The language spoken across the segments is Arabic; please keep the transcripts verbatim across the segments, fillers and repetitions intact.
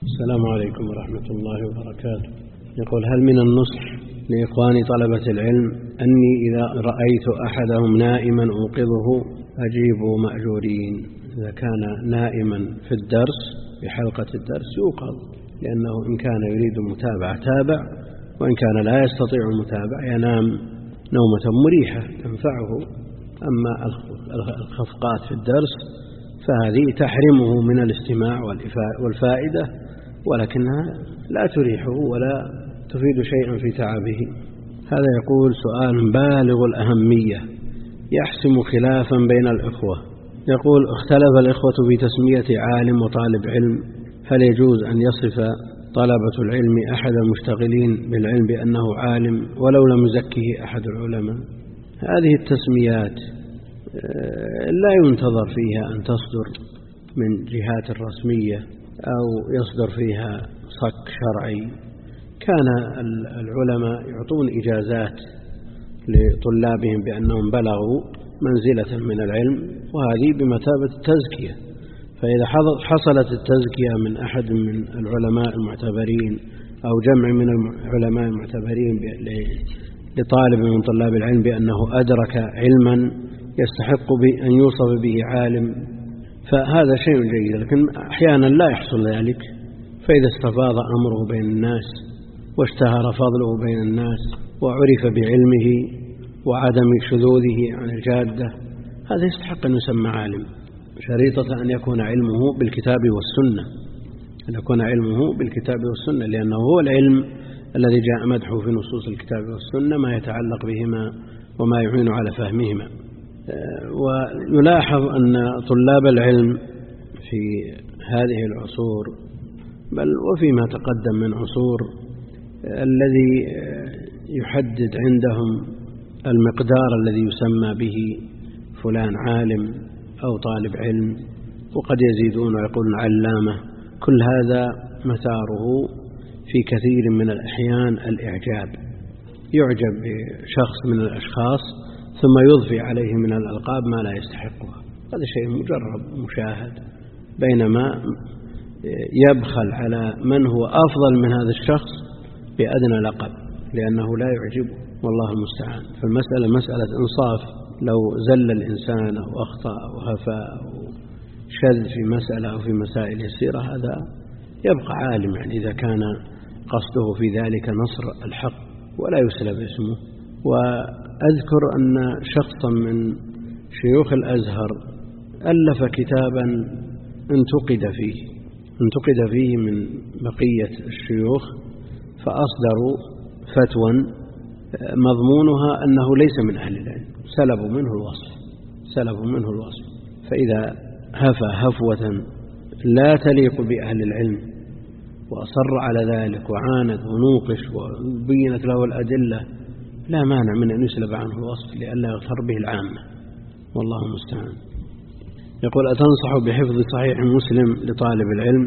السلام عليكم ورحمة الله وبركاته. يقول: هل من النصح لإخواني طلبة العلم أني إذا رأيت أحدهم نائما أوقظه أجيب مأجورين؟ إذا كان نائما في الدرس في حلقة الدرس يوقظ، لأنه إن كان يريد المتابعة تابع، وإن كان لا يستطيع المتابعة ينام نومة مريحة تنفعه. أما الخفقات في الدرس فهذه تحرمه من الاستماع والفائدة، ولكنها لا تريحه ولا تفيد شيئا في تعبه. هذا يقول: سؤال بالغ الأهمية يحسم خلافا بين الإخوة. يقول: اختلف الإخوة في تسمية عالم وطالب علم، هل يجوز أن يصف طلبة العلم أحد المشتغلين بالعلم بأنه عالم ولو لم يزكه أحد العلماء؟ هذه التسميات لا ينتظر فيها أن تصدر من جهات رسمية أو يصدر فيها صك شرعي. كان العلماء يعطون إجازات لطلابهم بأنهم بلغوا منزلة من العلم، وهذه بمثابة التزكية. فإذا حصلت التزكية من أحد من العلماء المعتبرين أو جمع من العلماء المعتبرين لطالب من طلاب العلم بأنه أدرك علما يستحق أن يوصف به عالم، فهذا شيء جيد. لكن أحيانا لا يحصل ذلك، فإذا استفاض أمره بين الناس واشتهر فضله بين الناس وعرف بعلمه وعدم شذوذه عن الجادة، هذا يستحق أن يسمى عالم، شريطة أن يكون علمه بالكتاب والسنة، أن يكون علمه بالكتاب والسنة، لأنه هو العلم الذي جاء مدحه في نصوص الكتاب والسنة ما يتعلق بهما وما يعين على فهمهما. ونلاحظ أن طلاب العلم في هذه العصور بل وفيما تقدم من عصور الذي يحدد عندهم المقدار الذي يسمى به فلان عالم أو طالب علم، وقد يزيدون ويقولون علامة. كل هذا مثاره في كثير من الأحيان الإعجاب، يعجب بشخص من الأشخاص ثم يضفي عليه من الألقاب ما لا يستحقها. هذا شيء مجرب مشاهد، بينما يبخل على من هو أفضل من هذا الشخص بأدنى لقب لأنه لا يعجبه، والله المستعان. فالمسألة مسألة إنصاف. لو زل الإنسان أو أخطأ أو هفى أو شذ في مسألة أو في مسائل يسيرة هذا يبقى عالم، يعني إذا كان قصده في ذلك نصر الحق ولا يسلب اسمه. وأذكر أن شخصا من شيوخ الأزهر ألف كتابا انتقد فيه انتقد فيه من بقية الشيوخ، فأصدروا فتوى مضمونها أنه ليس من أهل العلم، سلبوا منه الوصف سلبوا منه الوصف فإذا هفى هفوة لا تليق بأهل العلم وأصر على ذلك وعاند ونوقش وبينت له الأدلة، لا مانع من أن يسلب عنه الوصف لئلا يغتر به العامة، والله المستعان. يقول: أتنصح بحفظ صحيح مسلم لطالب العلم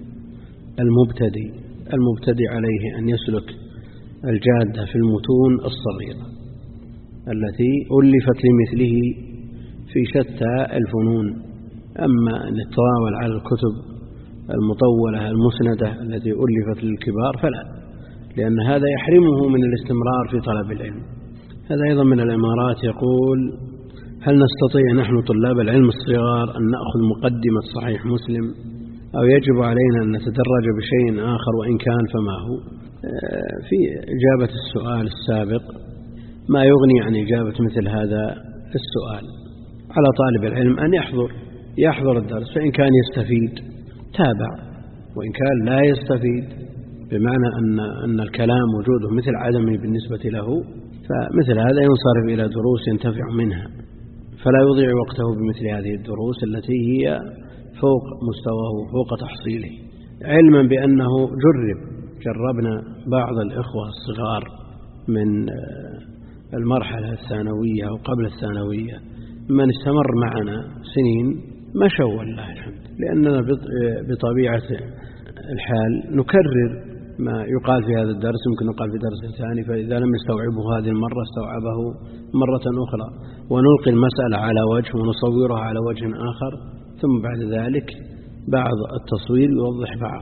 المبتدئ المبتدئ عليه أن يسلك الجادة في المتون الصغيرة التي ألفت لمثله في شتى الفنون، أما أن يتطاول على الكتب المطولة المسندة التي ألفت للكبار فلا، لأن هذا يحرمه من الاستمرار في طلب العلم. هذا أيضا من الإمارات. يقول: هل نستطيع نحن طلاب العلم الصغار أن نأخذ مقدمة صحيح مسلم أو يجب علينا أن نتدرج بشيء آخر، وإن كان فما هو؟ في إجابة السؤال السابق ما يغني عن إجابة مثل هذا السؤال. على طالب العلم أن يحضر يحضر الدرس، فإن كان يستفيد تابع، وإن كان لا يستفيد بمعنى أن أن الكلام وجوده مثل عدمه بالنسبة له، فمثل هذا ينصرف إلى دروس ينتفع منها، فلا يضيع وقته بمثل هذه الدروس التي هي فوق مستواه وفوق تحصيله، علما بأنه جرب جربنا بعض الإخوة الصغار من المرحلة الثانوية أو قبل الثانوية من استمر معنا سنين مشوا والله الحمد، لأننا بطبيعة الحال نكرر ما يقال في هذا الدرس ممكن يقال في درس ثاني، فإذا لم يستوعبه هذه المرة استوعبه مرة أخرى، ونلقي المسألة على وجه ونصورها على وجه آخر، ثم بعد ذلك بعض التصوير يوضح بعض.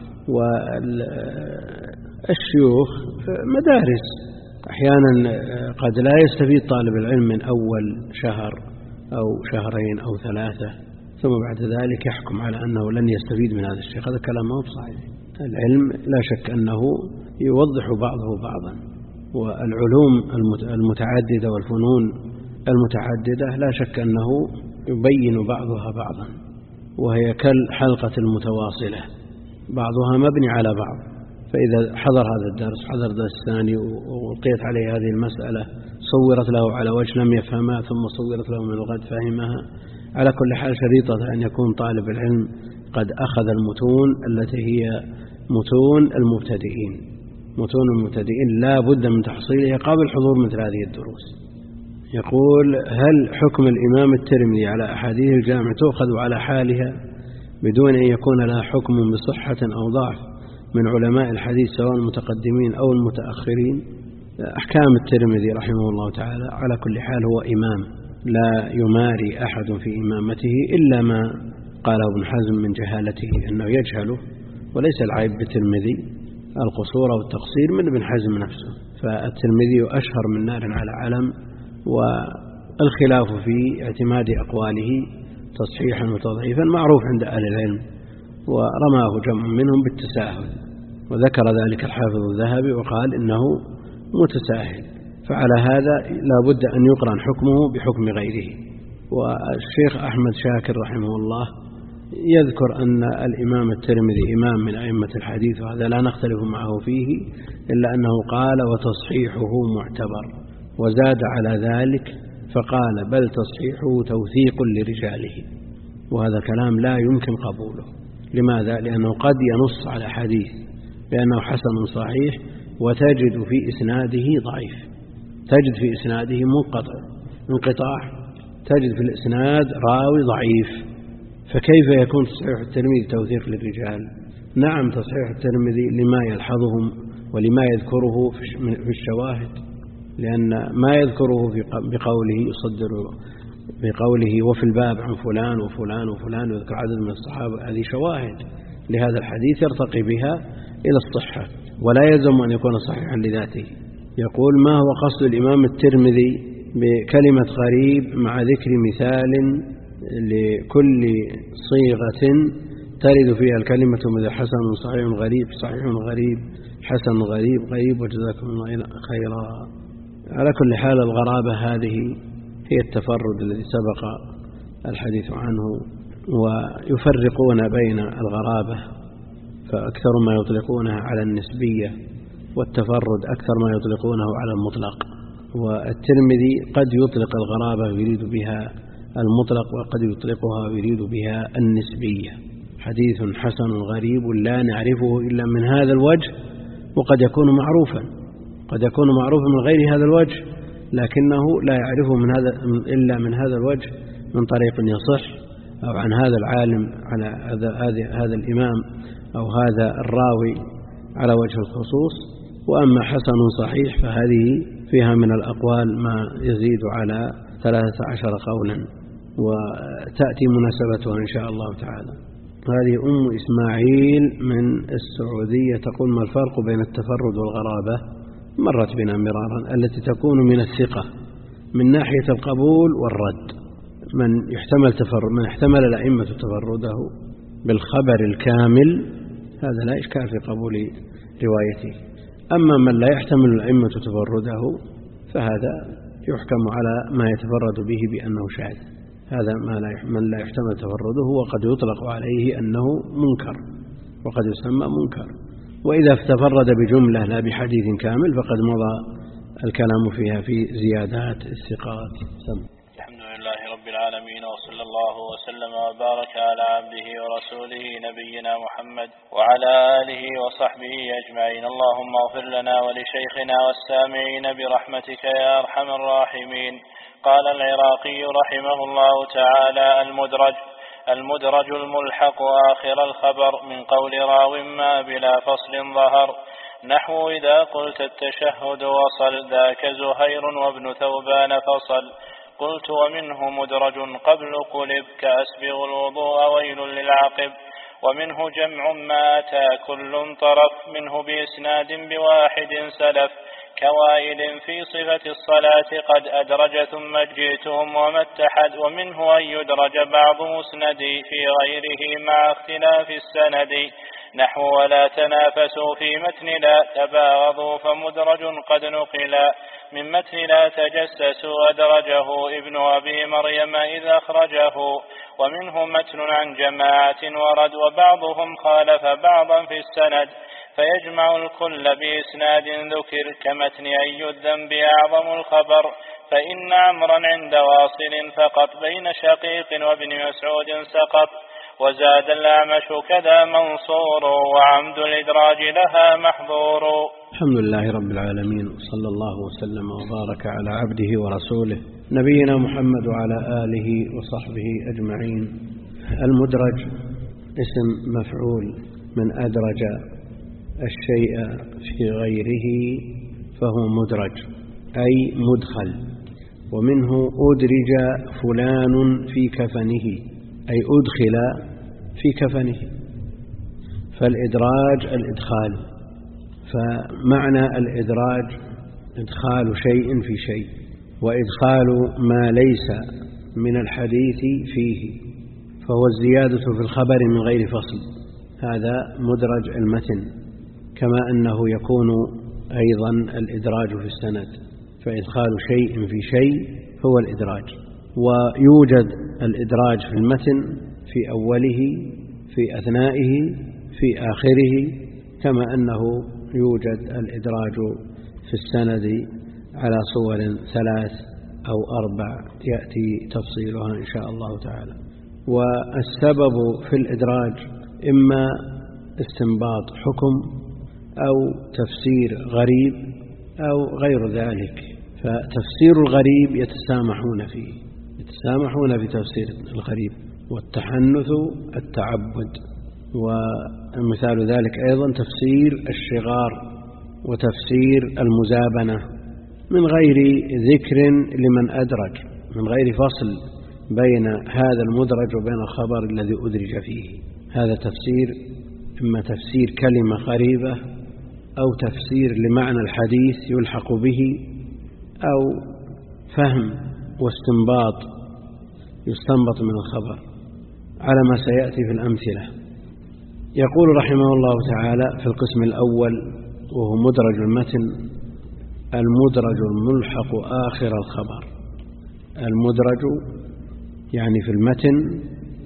والشيوخ مدارس، أحيانا قد لا يستفيد طالب العلم من أول شهر أو شهرين أو ثلاثة، ثم بعد ذلك يحكم على أنه لن يستفيد من هذا الشيخ. هذا كلام ما هو صحيح. العلم لا شك أنه يوضح بعضه بعضا، والعلوم المتعددة والفنون المتعددة لا شك أنه يبين بعضها بعضا، وهي كالحلقة المتواصلة بعضها مبني على بعض. فإذا حضر هذا الدرس حضر درس ثاني وألقيت عليه هذه المسألة صورت له على وجه لم يفهمها ثم صورت له من الغد فهمها. على كل حال شريطة أن يكون طالب العلم قد أخذ المتون التي هي متون المبتدئين. متون المبتدئين لا بد من تحصيلها قبل حضور مثل هذه الدروس. يقول: هل حكم الإمام الترمذي على أحاديث الجامع تؤخذ على حالها بدون أن يكون لها حكم بصحة أو ضعف من علماء الحديث سواء المتقدمين أو المتأخرين؟ أحكام الترمذي رحمه الله تعالى على كل حال هو إمام، لا يماري أحد في إمامته إلا ما قاله ابن حزم من جهالته أنه يجهله، وليس العيب بالترمذي القصور والتقصير من ابن حزم نفسه. فالترمذي أشهر من نار على علم، والخلاف في اعتماد أقواله تصحيحا وتضعيفا معروف عند أهل العلم، ورماه جمع منهم بالتساهل، وذكر ذلك الحافظ الذهبي وقال إنه متساهل. فعلى هذا لا بد أن يقرن حكمه بحكم غيره. والشيخ أحمد شاكر رحمه الله يذكر أن الإمام الترمذي إمام من أئمة الحديث، وهذا لا نختلف معه فيه، إلا أنه قال: وتصحيحه معتبر، وزاد على ذلك فقال: بل تصحيحه توثيق لرجاله. وهذا كلام لا يمكن قبوله. لماذا؟ لأنه قد ينص على حديث بأنه حسن صحيح وتجد في إسناده ضعيف، تجد في إسناده منقطع انقطاع، تجد في الإسناد راوي ضعيف، فكيف يكون تصحيح الترمذي توثيق للرجال؟ نعم تصحيح الترمذي لما يلحظهم ولما يذكره في الشواهد، لأن ما يذكره بقوله يصدر بقوله وفي الباب عن فلان وفلان وفلان ويذكر عدد من الصحابة، هذه شواهد لهذا الحديث يرتقي بها إلى الصحة، ولا يلزم أن يكون صحيحا لذاته. يقول: ما هو قصد الإمام الترمذي بكلمة غريب مع ذكر مثال لكل صيغة ترد فيها الكلمة مثل حسن صحيح غريب صحيح غريب حسن غريب غريب وجزاكم الله خيرا؟ على كل حال الغرابة هذه هي التفرد الذي سبق الحديث عنه، ويفرقون بين الغرابة فأكثر ما يطلقونها على النسبية، والتفرد أكثر ما يطلقونه على المطلق. والترمذي قد يطلق الغرابة ويريد بها المطلق، وقد يطلقها ويريد بها النسبية. حديث حسن غريب لا نعرفه إلا من هذا الوجه، وقد يكون معروفا، قد يكون معروفا من غير هذا الوجه، لكنه لا يعرفه من هذا إلا من هذا الوجه من طريق يصح، أو عن هذا العالم على هذا هذا الإمام أو هذا الراوي على وجه الخصوص. وأما حسن صحيح فهذه فيها من الأقوال ما يزيد على ثلاثة عشر قولا، وتأتي مناسبتها إن شاء الله تعالى. هذه أم إسماعيل من السعودية تقول: ما الفرق بين التفرد والغرابة؟ مرت بنا مرارا. التي تكون من الثقة من ناحية القبول والرد، من يحتمل تفرد من احتمل الأئمة تفرده بالخبر الكامل هذا لا إشكال في قبول روايته. أما من لا يحتمل الأئمة تفرده فهذا يحكم على ما يتفرد به بأنه شاذ. هذا ما لا من لا يحتمل تفرده وقد يطلق عليه أنه منكر، وقد يسمى منكر. وإذا تفرد بجملة لا بحديث كامل فقد مضى الكلام فيها في زيادات الثقات. الحمد لله رب العالمين، وصلى الله وسلم وبارك على عبده ورسوله نبينا محمد وعلى آله وصحبه أجمعين. اللهم اغفر لنا ولشيخنا والسامعين برحمتك يا أرحم الراحمين. قال العراقي رحمه الله تعالى: المدرج المدرج الملحق آخر الخبر من قول راو ما بلا فصل ظهر، نحو إذا قلت التشهد وصل ذاك زهير وابن ثوبان فصل، قلت ومنه مدرج قبل قلب كأسبغ الوضوء ويل للعقب، ومنه جمع ما أتى كل طرف منه بإسناد بواحد سلف كوائل في صفة الصلاة قد أدرج ثم جئتهم وما اتحد. ومنه أن يدرج بعض مسند في غيره مع اختلاف السند نحو ولا تنافسوا في متن لا تباغضوا فمدرج قد نقلا من متن لا تجسسوا أدرجه ابن أبي مريم إذا أخرجه. ومنه متن عن جماعة ورد وبعضهم خالف بعضا في السند فيجمع الكل بإسناد ذكر كمتن أي الذنب أعظم الخبر فإن عمرا عند واصل فقط بين شقيق وابن مسعود سقط. وزاد الأعمش كذا منصور وعمد الإدراج لها محظور. الحمد لله رب العالمين صلى الله وسلم وبارك على عبده ورسوله نبينا محمد وعلى آله وصحبه أجمعين. المدرج اسم مفعول من أدرج الشيء في غيره فهو مدرج أي مدخل. ومنه أدرج فلان في كفنه أي أدخل في كفنه فالإدراج الإدخال. فمعنى الإدراج إدخال شيء في شيء وإدخال ما ليس من الحديث فيه فهو الزيادة في الخبر من غير فصل. هذا مدرج المتن. كما أنه يكون أيضا الإدراج في السند فإدخال شيء في شيء هو الإدراج. ويوجد الإدراج في المتن في أوله في أثنائه في آخره كما أنه يوجد الإدراج في السند على صور ثلاث أو أربع يأتي تفصيلها إن شاء الله تعالى. والسبب في الإدراج إما استنباط حكم أو تفسير غريب أو غير ذلك. فتفسير الغريب يتسامحون فيه يتسامحون في تفسير الغريب والتحنث التعبد. ومثال ذلك أيضا تفسير الشغار وتفسير المزابنة من غير ذكر لمن أدرج من غير فصل بين هذا المدرج وبين الخبر الذي أدرج فيه. هذا تفسير إما تفسير كلمة غريبة أو تفسير لمعنى الحديث يلحق به أو فهم واستنباط يستنبط من الخبر على ما سيأتي في الأمثلة. يقول رحمه الله تعالى في القسم الأول وهو مدرج المتن المدرج الملحق آخر الخبر. المدرج يعني في المتن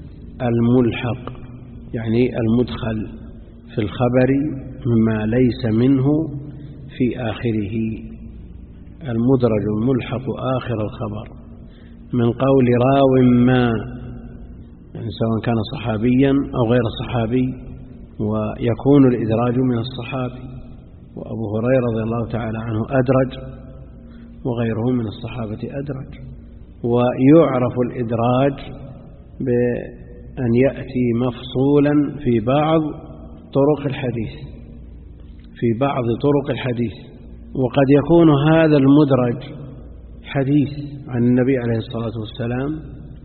الملحق يعني المدخل في الخبر مما ليس منه في آخره. المدرج الملحق آخر الخبر من قول راو ما يعني سواء كان صحابيا أو غير صحابي ويكون الإدراج من الصحابي. وأبو هريرة رضي الله تعالى عنه أدرج وغيره من الصحابة أدرج. ويعرف الإدراج بأن يأتي مفصولا في بعض طرق الحديث في بعض طرق الحديث. وقد يكون هذا المدرج حديث عن النبي عليه الصلاة والسلام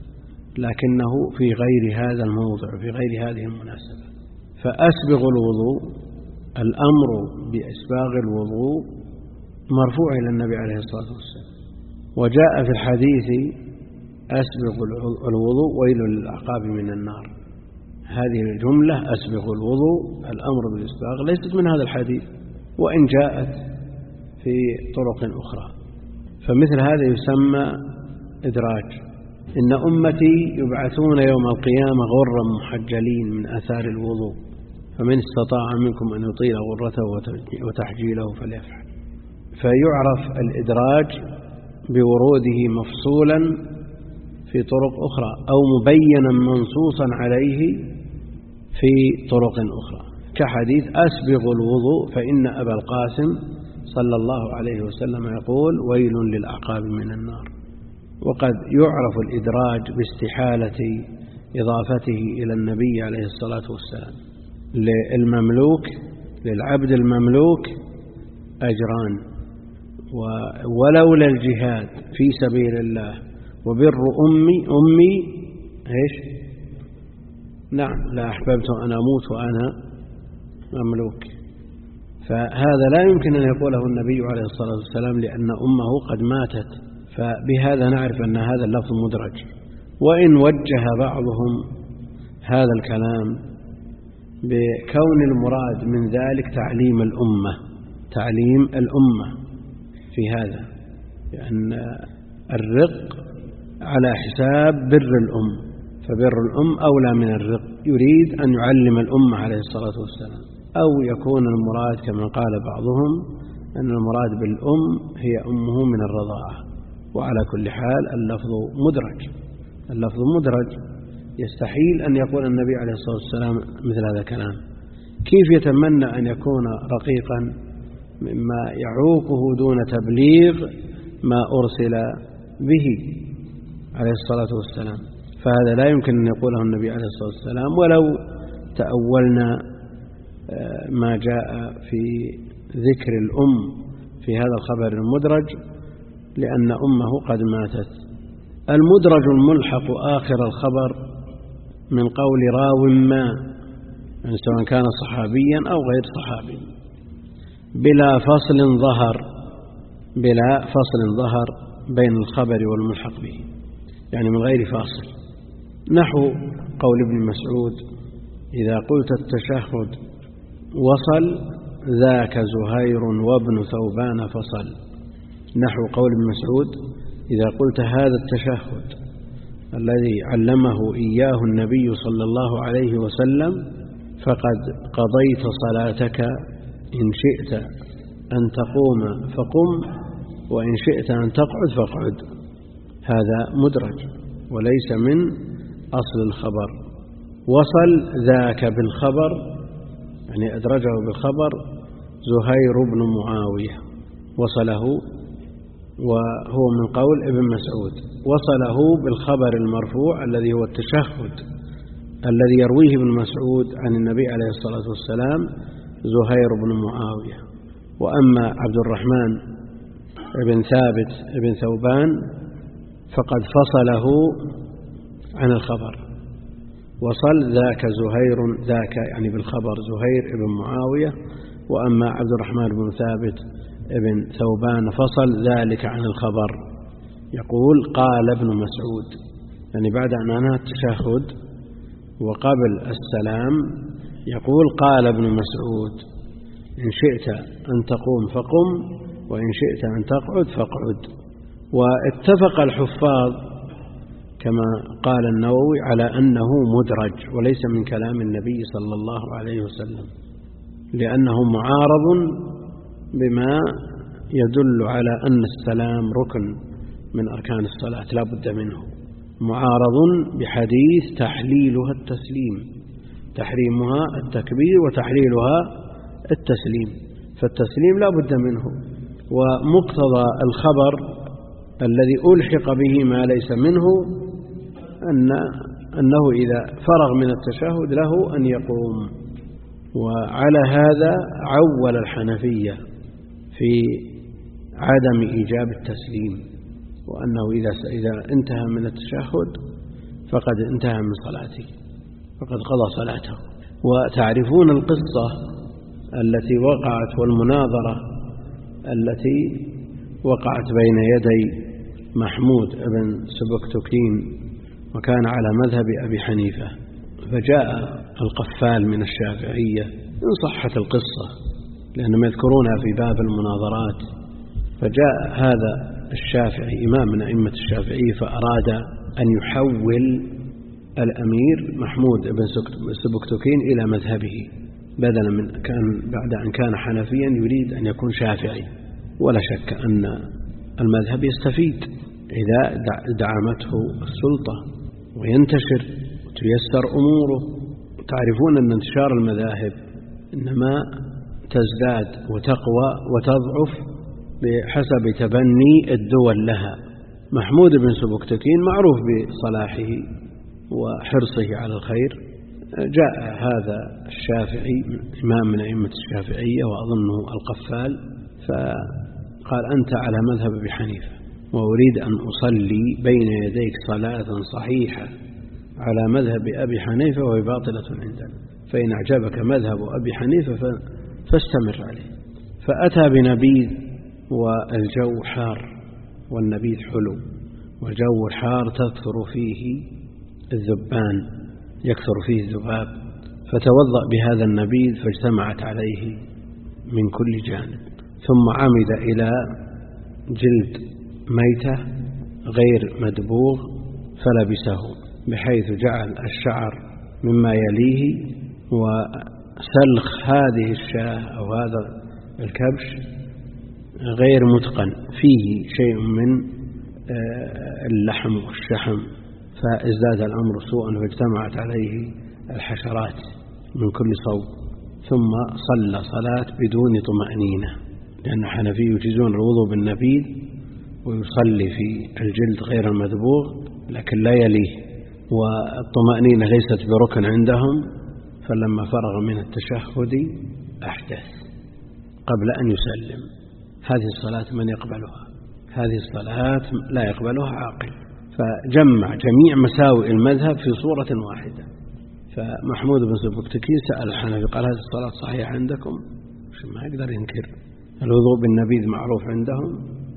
لكنه في غير هذا الموضع في غير هذه المناسبة. فأسبغ الوضوء الأمر بإسباغ الوضوء مرفوع إلى النبي عليه الصلاة والسلام. وجاء في الحديث أسبغ الوضوء ويل للأعقاب من النار. هذه الجملة أسبغ الوضوء الأمر بالإسباغ ليست من هذا الحديث وإن جاءت في طرق أخرى. فمثل هذا يسمى إدراج. إن أمتي يبعثون يوم القيامة غرا محجلين من آثار الوضوء فمن استطاع منكم أن يطيل غرته وتحجيله فليفعل. فيعرف الإدراج بوروده مفصولا في طرق أخرى أو مبينا منصوصا عليه في طرق أخرى كحديث أسبغ الوضوء فإن أبا القاسم صلى الله عليه وسلم يقول ويل للأعقاب من النار. وقد يعرف الإدراج باستحالة إضافته إلى النبي عليه الصلاة والسلام. للمملوك للعبد المملوك أجران ولولا الجهاد في سبيل الله وبر أمي أمي إيش نعم لا أحببت أن أموت وأنا مملوك. فهذا لا يمكن أن يقوله النبي عليه الصلاة والسلام لأن أمه قد ماتت، فبهذا نعرف أن هذا اللفظ مدرج. وإن وجه بعضهم هذا الكلام بكون المراد من ذلك تعليم الأمة، تعليم الأمة في هذا، لأن الرق على حساب بر الأم، فبر الأم أولى من الرق. يريد أن يعلم الأمة عليه الصلاة والسلام، أو يكون المراد كما قال بعضهم أن المراد بالأم هي أمه من الرضاعة. وعلى كل حال اللفظ مدرج، اللفظ مدرج، يستحيل أن يقول النبي عليه الصلاة والسلام مثل هذا الكلام. كيف يتمنى أن يكون رقيقا مما يعوقه دون تبليغ ما أرسل به عليه الصلاة والسلام؟ فهذا لا يمكن أن يقوله النبي عليه الصلاة والسلام ولو تأولنا ما جاء في ذكر الأم في هذا الخبر المدرج، لأن أمه قد ماتت. المدرج الملحق آخر الخبر من قول راو ما، يعني سواء كان صحابيا أو غير صحابي، بلا فصل ظهر، بلا فصل ظهر بين الخبر والملحق به، يعني من غير فاصل. نحو قول ابن مسعود: إذا قلت التشهد وصل ذاك زهير وابن ثوبان فصل. نحو قول ابن مسعود: إذا قلت هذا التشهد الذي علمه إياه النبي صلى الله عليه وسلم فقد قضيت صلاتك، إن شئت أن تقوم فقم وإن شئت أن تقعد فاقعد. هذا مدرج وليس من أصل الخبر. وصل ذاك بالخبر، يعني أدرجه بالخبر زهير بن معاوية، وصله، وهو من قول ابن مسعود. وصله بالخبر المرفوع الذي هو التشهد الذي يرويه ابن مسعود عن النبي عليه الصلاة والسلام زهير بن معاوية. وأما عبد الرحمن بن ثابت بن ثوبان فقد فصله عن الخبر. وصل ذاك زهير، ذاك يعني بالخبر زهير بن معاوية. وأما عبد الرحمن بن ثابت ابن ثوبان فصل ذلك عن الخبر. يقول قال ابن مسعود، يعني بعد أن أنهى التشهد وقبل السلام يقول قال ابن مسعود: إن شئت أن تقوم فقم وإن شئت أن تقعد فاقعد. واتفق الحفاظ كما قال النووي على أنه مدرج وليس من كلام النبي صلى الله عليه وسلم، لأنه معارض بما يدل على أن السلام ركن من أركان الصلاة لا بد منه، معارض بحديث تحليلها التسليم، تحريمها التكبير وتحليلها التسليم، فالتسليم لا بد منه. ومقتضى الخبر الذي ألحق به ما ليس منه أن أنه إذا فرغ من التشهد له أن يقوم. وعلى هذا عول الحنفية في عدم إيجاب التسليم، وأنه إذا إذا انتهى من التشهد فقد انتهى من صلاته، فقد قضى صلاته. وتعرفون القصة التي وقعت والمناظرة التي وقعت بين يدي محمود بن سبكتكين وكان على مذهب أبي حنيفة، فجاء القفال من الشافعية إن صحت القصة لأنهم يذكرونها في باب المناظرات. فجاء هذا الشافعي إمام من أئمة الشافعية فأراد أن يحول الأمير محمود بن سبكتكين إلى مذهبه، بدلا من كان بعد أن كان حنفيا يريد أن يكون شافعي. ولا شك أن المذهب يستفيد إذا دعمته السلطة وينتشر وتيسر أموره. تعرفون أن انتشار المذاهب إنما تزداد وتقوى وتضعف بحسب تبني الدول لها. محمود بن سبكتكين معروف بصلاحه وحرصه على الخير، جاء هذا الشافعي إمام من أئمة الشافعية وأظنه القفال فقال: أنت على مذهب أبي حنيفة وأريد أن أصلي بين يديك صلاة صحيحة على مذهب أبي حنيفة وهي باطلة عندنا، فإن أعجبك مذهب أبي حنيفة فاستمر عليه. فأتى بنبيذ والجو حار، والنبيذ حلو، والجو الحار تكثر فيه الذبان، يكثر فيه الذباب، فتوضأ بهذا النبيذ فاجتمعت عليه من كل جانب، ثم عمد إلى جلد ميتة غير مدبوغ فلبسه، بحيث جعل الشعر مما يليه، وسلخ هذه الشاة أو هذا الكبش غير متقن، فيه شيء من اللحم والشحم، فازداد الأمر سوءا فاجتمعت عليه الحشرات من كل صوب. ثم صلى صلاة بدون طمأنينة، لأن الحنفي يجيزون الوضوء بالنبيذ ويصلي في الجلد غير المدبوغ لكن لا يليه، والطمأنينة ليست بركن عندهم، فلما فرغ من التشهد أحدث قبل أن يسلم. هذه الصلاة من يقبلها؟ هذه الصلاة لا يقبلها عاقل. فجمع جميع مساوئ المذهب في صورة واحدة. فمحمود بن سبكتكي سأل الحنفي قال هذه الصلاة صحيحة عندكم؟ ما يقدر ينكر. الوضوء بالنبيذ معروف عندهم،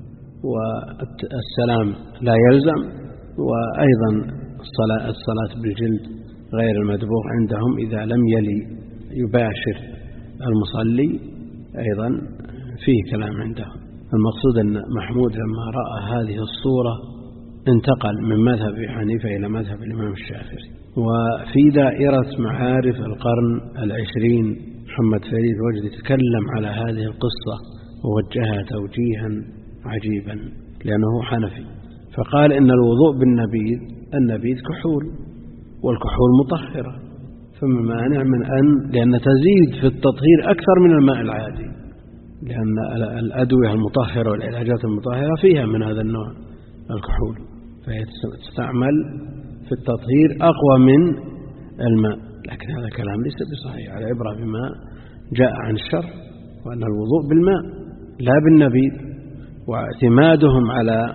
والسلام لا يلزم، وأيضا الصلاة, الصلاة بالجلد غير المدبوغ عندهم إذا لم يلي يباشر المصلي أيضا فيه كلام عندهم. المقصود أن محمود لما رأى هذه الصورة انتقل من مذهب أبي حنيفة إلى مذهب الإمام الشافعي. وفي دائرة معارف القرن العشرين محمد فريد وجدي تكلم على هذه القصة ووجهها توجيها عجيبا، لأنه حنفي، فقال إن الوضوء بالنبيذ النبيذ كحول، والكحول مطهرة، فما مانع من أن لأن تزيد في التطهير أكثر من الماء العادي، لأن الأدوية المطهرة والعلاجات المطهرة فيها من هذا النوع الكحول، فهي تستعمل في التطهير أقوى من الماء. لكن هذا كلام ليس بصحيح، على عبرة بما جاء عن الشرع، وأن الوضوء بالماء لا بالنبيذ. واعتمادهم على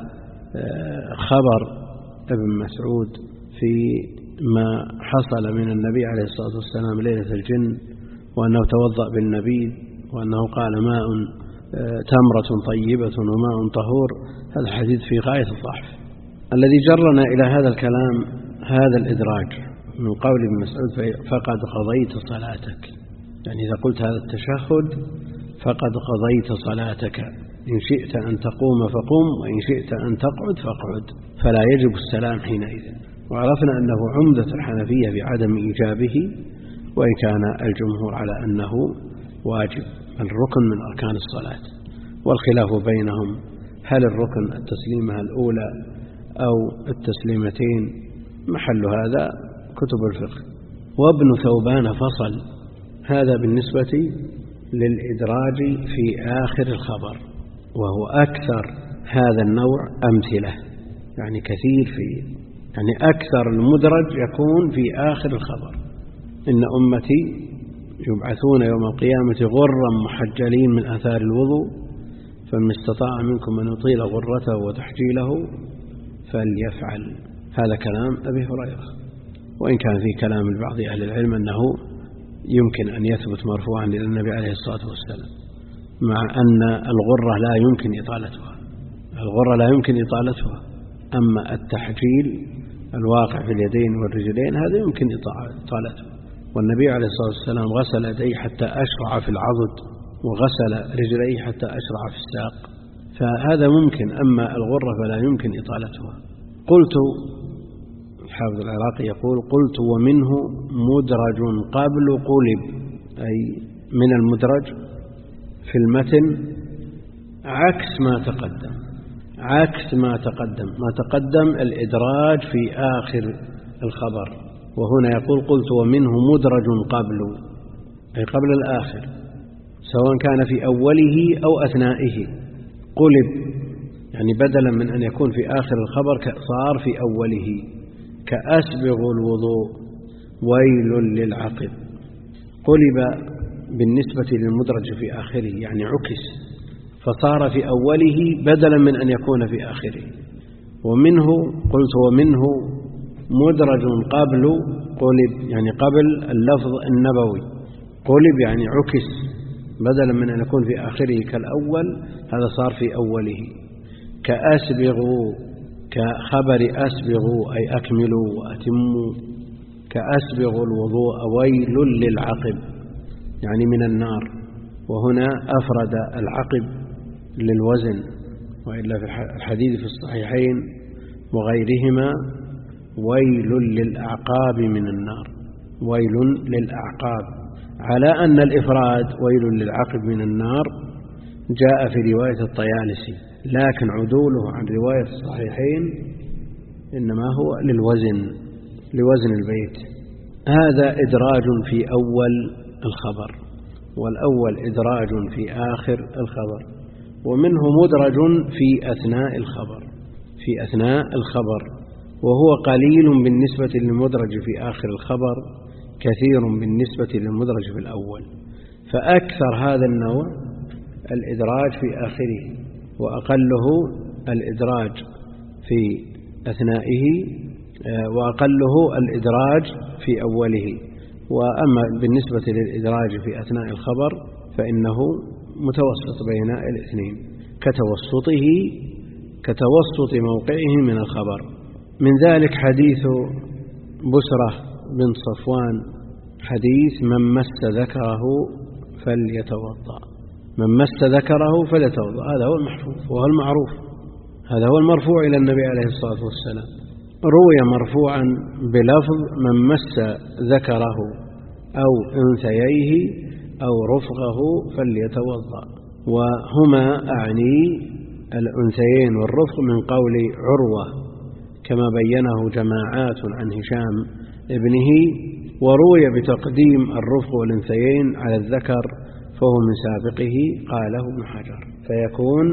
خبر ابن مسعود في ما حصل من النبي عليه الصلاة والسلام ليلة الجن، وأنه توضأ بالنبيذ، وأنه قال ماء تمرة طيبة وماء طهور، هذا الحديث في غاية الضعف. الذي جرنا إلى هذا الكلام هذا الإدراج من قول ابن مسعود فقد قضيت صلاتك، يعني إذا قلت هذا التشهد فقد قضيت صلاتك، إن شئت أن تقوم فقم، وإن شئت أن تقعد فاقعد، فلا يجب السلام حينئذ. وعرفنا أنه عمدة الحنفية بعدم إيجابه، وإن كان الجمهور على أنه واجب، الركن من أركان الصلاة. والخلاف بينهم هل الركن التسليمة الأولى أو التسليمتين، محل هذا كتب الفقه. وابن ثوبان فصل هذا بالنسبة للإدراج في آخر الخبر، وهو أكثر هذا النوع أمثلة، يعني كثير في يعني أكثر المدرج يكون في آخر الخبر. إن أمتي يبعثون يوم القيامة غرا محجلين من آثار الوضوء، فمن استطاع منكم أن يطيل غرته وتحجيله فليفعل. هذا كلام أبي هريرة، وإن كان في كلام البعض أهل العلم أنه يمكن أن يثبت مرفوعا إلى النبي عليه الصلاة والسلام، مع أن الغرة لا يمكن إطالتها، الغرة لا يمكن إطالتها، أما التحجيل الواقع في اليدين والرجلين هذا يمكن إطالته. والنبي عليه الصلاة والسلام غسل يديه حتى أشرع في العضد، وغسل رجليه حتى أشرع في الساق، فهذا ممكن، أما الغرة فلا يمكن إطالتها. قلت الحافظ العراقي يقول قلت ومنه مدرج قبل قلب، أي من المدرج في المتن عكس ما تقدم، عكس ما تقدم ما تقدم الإدراج في آخر الخبر، وهنا يقول قلت ومنه مدرج قبل، أي قبل الآخر، سواء كان في أوله أو أثنائه. قلب يعني بدلا من أن يكون في آخر الخبر صار في أوله، كأسبغ الوضوء ويل للعقب. قلب بالنسبة للمدرج في آخره يعني عكس، فصار في أوله بدلا من أن يكون في آخره. ومنه قلت ومنه مدرج قبل قلب، يعني قبل اللفظ النبوي، قلب يعني عكس، بدلا من أن يكون في آخره كالأول هذا صار في أوله. كأسبغوا، كخبر أسبغوا أي أكملوا وأتموا. كأسبغوا الوضوء ويل للعقب يعني من النار، وهنا أفرد العقب للوزن، وإلا في الحديث في الصحيحين وغيرهما ويل للأعقاب من النار، ويل للأعقاب، على أن الإفراد ويل للعقب من النار جاء في رواية الطيالسي، لكن عدوله عن رواية الصحيحين إنما هو للوزن، لوزن البيت. هذا إدراج في أول الخبر، والأول إدراج في آخر الخبر، ومنه مدرج في أثناء الخبر، في أثناء الخبر، وهو قليل بالنسبة للمدرج في آخر الخبر، كثير بالنسبة للمدرج في الأول. فأكثر هذا النوع الإدراج في آخره، وأقله الإدراج في أثنائه، وأقله الإدراج في أوله. وأما بالنسبة للإدراج في أثناء الخبر فإنه متوسط بين الاثنين، كتوسطه كتوسط موقعه من الخبر. من ذلك حديث بسرة بن صفوان، حديث من مس ذكره فليتوضأ، من مس ذكره فليتوضأ، هذا هو المحفوظ وهو المعروف، هذا هو المرفوع إلى النبي عليه الصلاة والسلام. روي مرفوعا بلفظ من مس ذكره أو أنثييه أو رفغه فليتوضأ، وهما أعني الأنثيين والرفغ من قول عروة كما بينه جماعات عن هشام ابنه، وروي بتقديم الرفغ والأنثيين على الذكر فهو من سابقه قاله ابن حجر، فيكون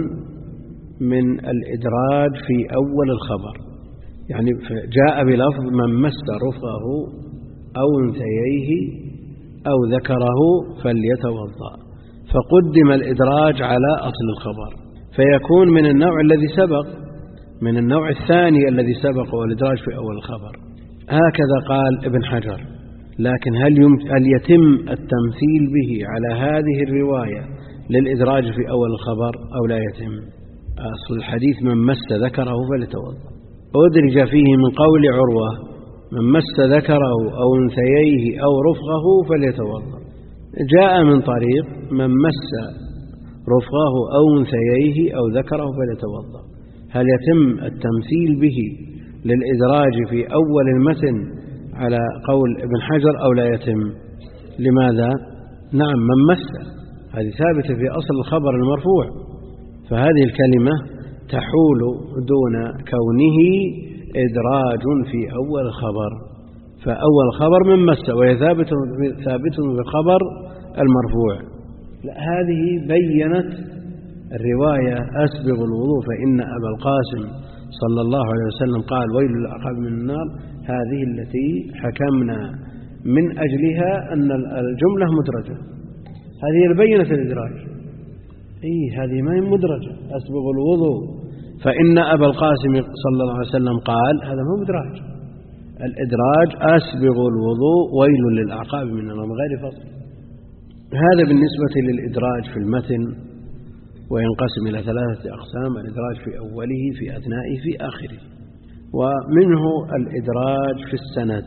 من الإدراج في أول الخبر، يعني جاء بلفظ من مس رفغه أو أنثييه أو ذكره فليتوضأ، فقدم الإدراج على أصل الخبر، فيكون من النوع الذي سبق، من النوع الثاني الذي سبق والإدراج في أول الخبر. هكذا قال ابن حجر. لكن هل, هل يتم التمثيل به على هذه الرواية للإدراج في أول الخبر أو لا يتم؟ أصل الحديث من مس ذكره فليتوضأ، أدرج فيه من قول عروة من مس ذكره أو أنثييه أو رفغه فليتوضأ، جاء من طريق من مس رفغه أو أنثييه أو ذكره فليتوضأ. هل يتم التمثيل به للإدراج في أول المتن على قول ابن حجر أو لا يتم؟ لماذا؟ نعم، من مس هذه ثابتة في أصل الخبر المرفوع، فهذه الكلمة تحول دون كونه إدراج في أول الخبر، فأول الخبر من مس وهي ثابت في الخبر المرفوع. لا، هذه بينت الرواية أسبغ الوضوء فإن أبا القاسم صلى الله عليه وسلم قال ويل للأعقاب من النار، هذه التي حكمنا من أجلها أن الجملة مدرجة، هذه اللي بينت الإدراج. إيه، هذه ما هي مدرجة، أسبغ الوضوء فإن أبا القاسم صلى الله عليه وسلم قال، هذا ما مدراج. الإدراج أسبغ الوضوء ويل للأعقاب من النار من غير فصل. هذا بالنسبة للإدراج في المتن، وينقسم إلى ثلاثة أقسام: الإدراج في أوله، في أثنائه، في آخره. ومنه الإدراج في السند،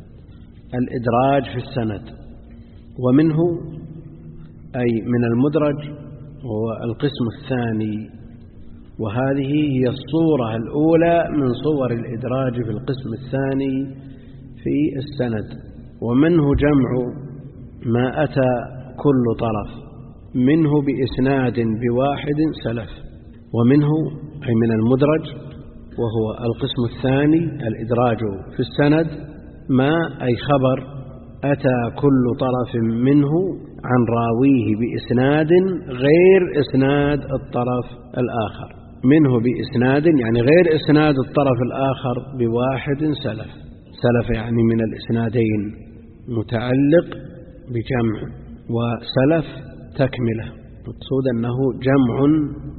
الإدراج في السند ومنه أي من المدرج هو القسم الثاني، وهذه هي الصورة الأولى من صور الإدراج في القسم الثاني في السند. ومنه جمع ما أتى كل طرف منه بإسناد بواحد سلف، ومنه أي من المدرج وهو القسم الثاني الإدراج في السند ما أي خبر أتى كل طرف منه عن راويه بإسناد غير إسناد الطرف الآخر، منه بإسناد يعني غير إسناد الطرف الآخر بواحد سلف. سلف يعني من الإسنادين متعلق بجمع، وسلف تكملة، مقصود أنه جمع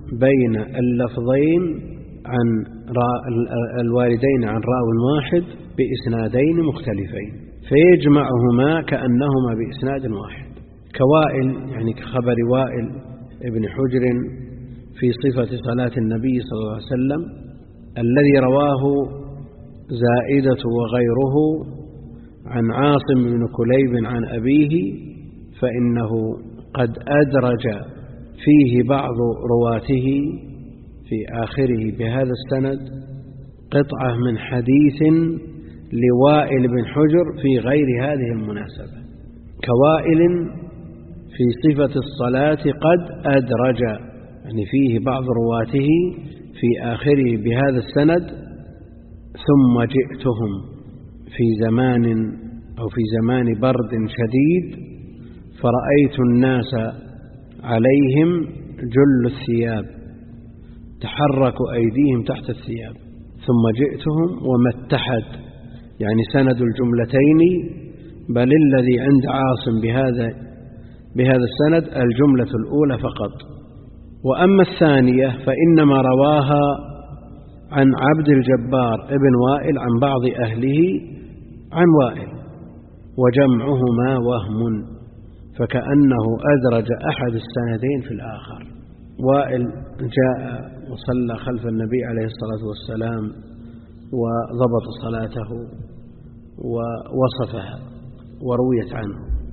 بين اللفظين عن الوالدين عن راو واحد بإسنادين مختلفين فيجمعهما كأنهما بإسناد واحد، كوائل يعني كخبر وائل ابن حجر في صفة صلاة النبي صلى الله عليه وسلم الذي رواه زائدة وغيره عن عاصم بن كليب عن أبيه، فإنه قد أدرج فيه بعض رواته في آخره بهذا السند قطعة من حديث لوائل بن حجر في غير هذه المناسبة، كوائل في صفة الصلاة قد أدرج يعني فيه بعض رواته في آخره بهذا السند. ثم جئتهم في زمان أو في زمان برد شديد فرأيت الناس عليهم جل الثياب تحرك أيديهم تحت الثياب، ثم جئتهم وما اتحد يعني سند الجملتين، بل الذي عند عاصم بهذا بهذا السند الجملة الأولى فقط. وأما الثانية فإنما رواها عن عبد الجبار ابن وائل عن بعض أهله عن وائل، وجمعهما وهم، فكأنه أدرج أحد السندين في الآخر. وائل جاء وصلى خلف النبي عليه الصلاة والسلام وضبط صلاته ووصفها ورويت عنه،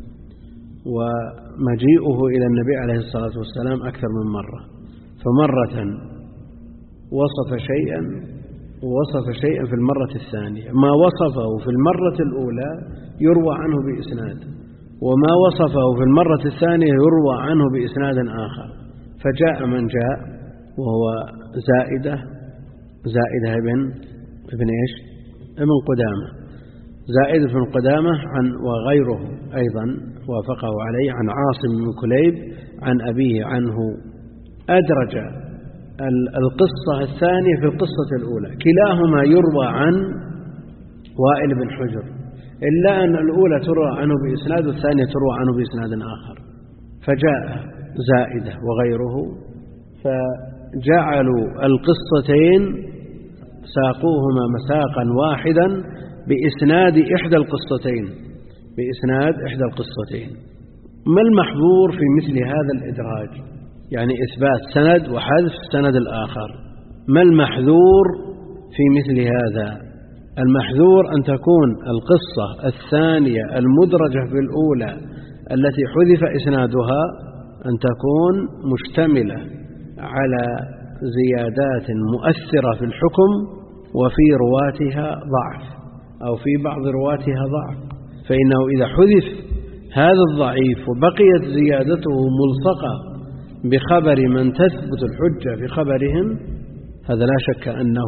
ومجيئه إلى النبي عليه الصلاة والسلام أكثر من مرة، فمرة وصف شيئا ووصف شيئا في المرة الثانية، ما وصفه في المرة الأولى يروى عنه بإسناد، وما وصفه في المرة الثانية يروى عنه بإسناد آخر. فجاء من جاء وهو زائدة زائدة ابن ابن إيش ابن قدامة زائد بن قدامة عن وغيره أيضا وافقه عليه عن عاصم بن كليب عن أبيه عنه، أدرج القصة الثانية في القصة الأولى، كلاهما يروى عن وائل بن حجر، إلا أن الأولى تروى عنه بإسناد والثانية تروى عنه بإسناد آخر. فجاء زائدة وغيره فجعلوا القصتين ساقوهما مساقا واحدا بإسناد إحدى القصتين بإسناد إحدى القصتين. ما المحظور في مثل هذا الإدراج؟ يعني إثبات سند وحذف سند الآخر. ما المحذور في مثل هذا؟ المحذور أن تكون القصة الثانية المدرجة في الأولى التي حذف إسنادها أن تكون مشتملة على زيادات مؤثرة في الحكم وفي رواتها ضعف أو في بعض رواتها ضعف، فإنه إذا حذف هذا الضعيف وبقيت زيادته ملصقة بخبر من تثبت الحجة في خبرهم، هذا لا شك أنه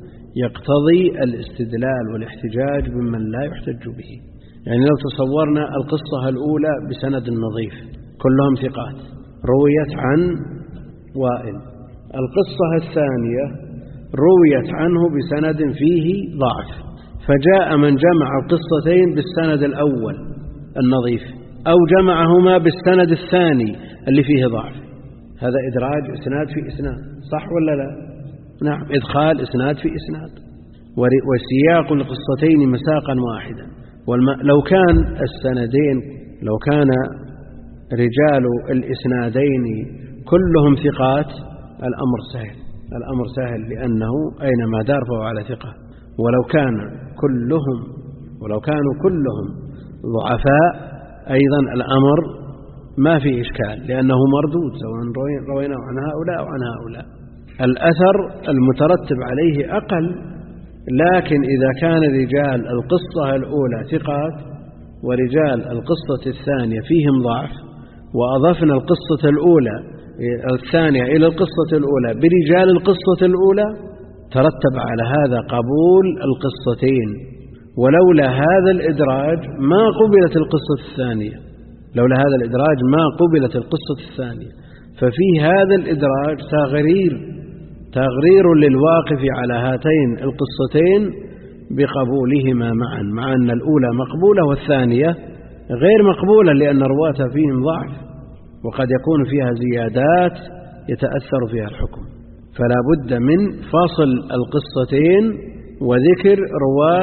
يقتضي الاستدلال والاحتجاج بمن لا يحتج به. يعني لو تصورنا القصة الأولى بسند نظيف كلهم ثقات رويت عن وائل، القصة الثانية رويت عنه بسند فيه ضعف، فجاء من جمع القصتين بالسند الأول النظيف أو جمعهما بالسند الثاني اللي فيه ضعف، هذا إدراج إسناد في إسناد، صح ولا لا؟ نعم، إدخال إسناد في إسناد، وسياق القصتين مساقا واحدا. لو كان السندين لو كان رجال الإسنادين كلهم ثقات الأمر سهل الأمر سهل لأنه أينما دار فهو على ثقة. ولو كان كلهم ولو كانوا كلهم ضعفاء أيضا الأمر ما فيه إشكال لأنه مردود سواء روينا عن هؤلاء وعن هؤلاء. الأثر المترتب عليه أقل، لكن إذا كان رجال القصة الأولى ثقات ورجال القصة الثانية فيهم ضعف، وأضفنا القصة الأولى الثانية إلى القصة الأولى برجال القصة الأولى، ترتب على هذا قبول القصتين. ولولا هذا الإدراج ما قبلت القصة الثانية لولا هذا الإدراج ما قبلت القصة الثانية. ففي هذا الإدراج تغرير تغرير للواقف على هاتين القصتين بقبولهما معا، مع أن الأولى مقبولة والثانية غير مقبولة لأن رواتها فيهم ضعف، وقد يكون فيها زيادات يتأثر فيها الحكم. فلا بد من فصل القصتين وذكر رواة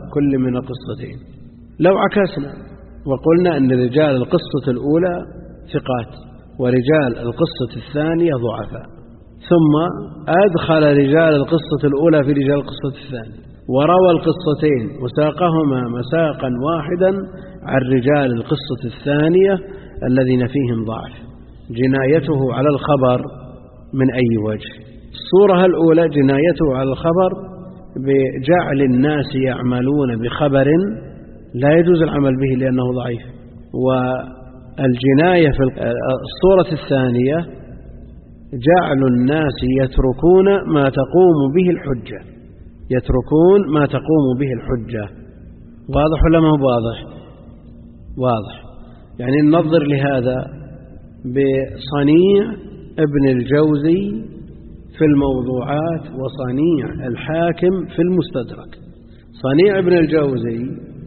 كل من القصتين. لو عكسنا وقلنا أن رجال القصة الأولى ثقات ورجال القصة الثانية ضعفاء، ثم أدخل رجال القصة الأولى في رجال القصة الثانية وروى القصتين وساقهما مساقا واحدا عن رجال القصة الثانية الذين فيهم ضعف، جنايته على الخبر من أي وجه؟ الصورة الأولى جنايته على الخبر بجعل الناس يعملون بخبر لا يجوز العمل به لأنه ضعيف، والجناية في الصورة الثانية جعل الناس يتركون ما تقوم به الحجة، يتركون ما تقوم به الحجة. واضح ولا ما هو واضح؟ واضح. يعني ننظر لهذا بصنيع ابن الجوزي في الموضوعات وصنيع الحاكم في المستدرك. صنيع ابن الجوزي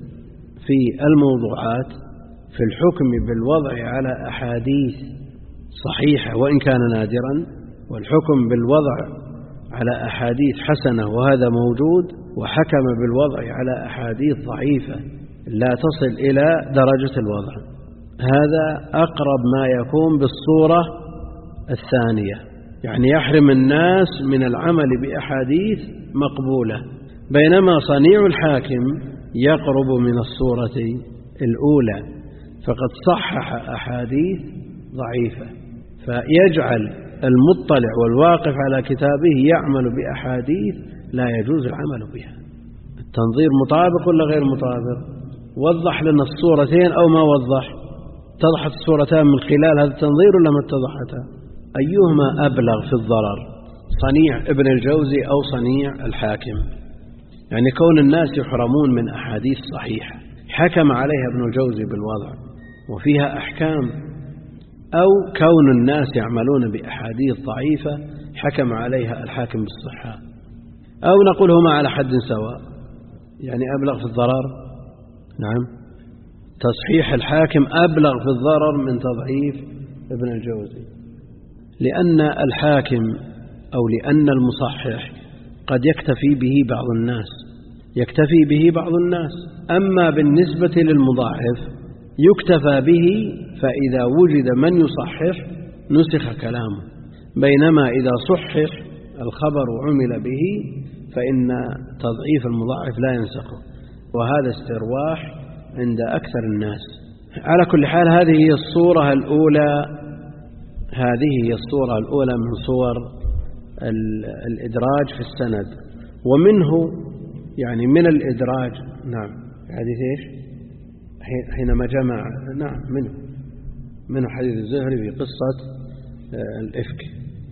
في الموضوعات في الحكم بالوضع على أحاديث صحيحة وإن كان نادرا، والحكم بالوضع على أحاديث حسنة وهذا موجود، وحكم بالوضع على أحاديث ضعيفة لا تصل إلى درجة الوضع. هذا أقرب ما يكون بالصورة الثانية، يعني يحرم الناس من العمل بأحاديث مقبولة، بينما صنيع الحاكم يقرب من الصورة الأولى، فقد صحح أحاديث ضعيفة، فيجعل المطلع والواقف على كتابه يعمل بأحاديث لا يجوز العمل بها. التنظير مطابق ولا غير مطابق؟ وضح لنا الصورتين أو ما وضح؟ اتضحت الصورتان من خلال هذا التنظير ولا ما اتضحتا؟ أيهما أبلغ في الضرر، صنيع ابن الجوزي أو صنيع الحاكم؟ يعني كون الناس يحرمون من أحاديث صحيحة حكم عليها ابن الجوزي بالوضع وفيها أحكام، أو كون الناس يعملون بأحاديث ضعيفة حكم عليها الحاكم بالصحة، أو نقول هما على حد سواء، يعني أبلغ في الضرر. نعم، تصحيح الحاكم أبلغ في الضرر من تضعيف ابن الجوزي، لأن الحاكم أو لأن المصحح قد يكتفي به بعض الناس يكتفي به بعض الناس أما بالنسبة للمضاعف يكتفى به، فإذا وجد من يصحح نسخ كلامه، بينما إذا صحح الخبر وعمل به فإن تضعيف المضاعف لا ينسخه، وهذا استرواح عند أكثر الناس. على كل حال هذه هي الصورة الأولى هذه هي الصورة الأولى من صور الإدراج في السند، ومنه يعني من الإدراج. نعم، حديث إيش؟ حينما جمع نعم منه منه حديث الزهري في قصة الإفك،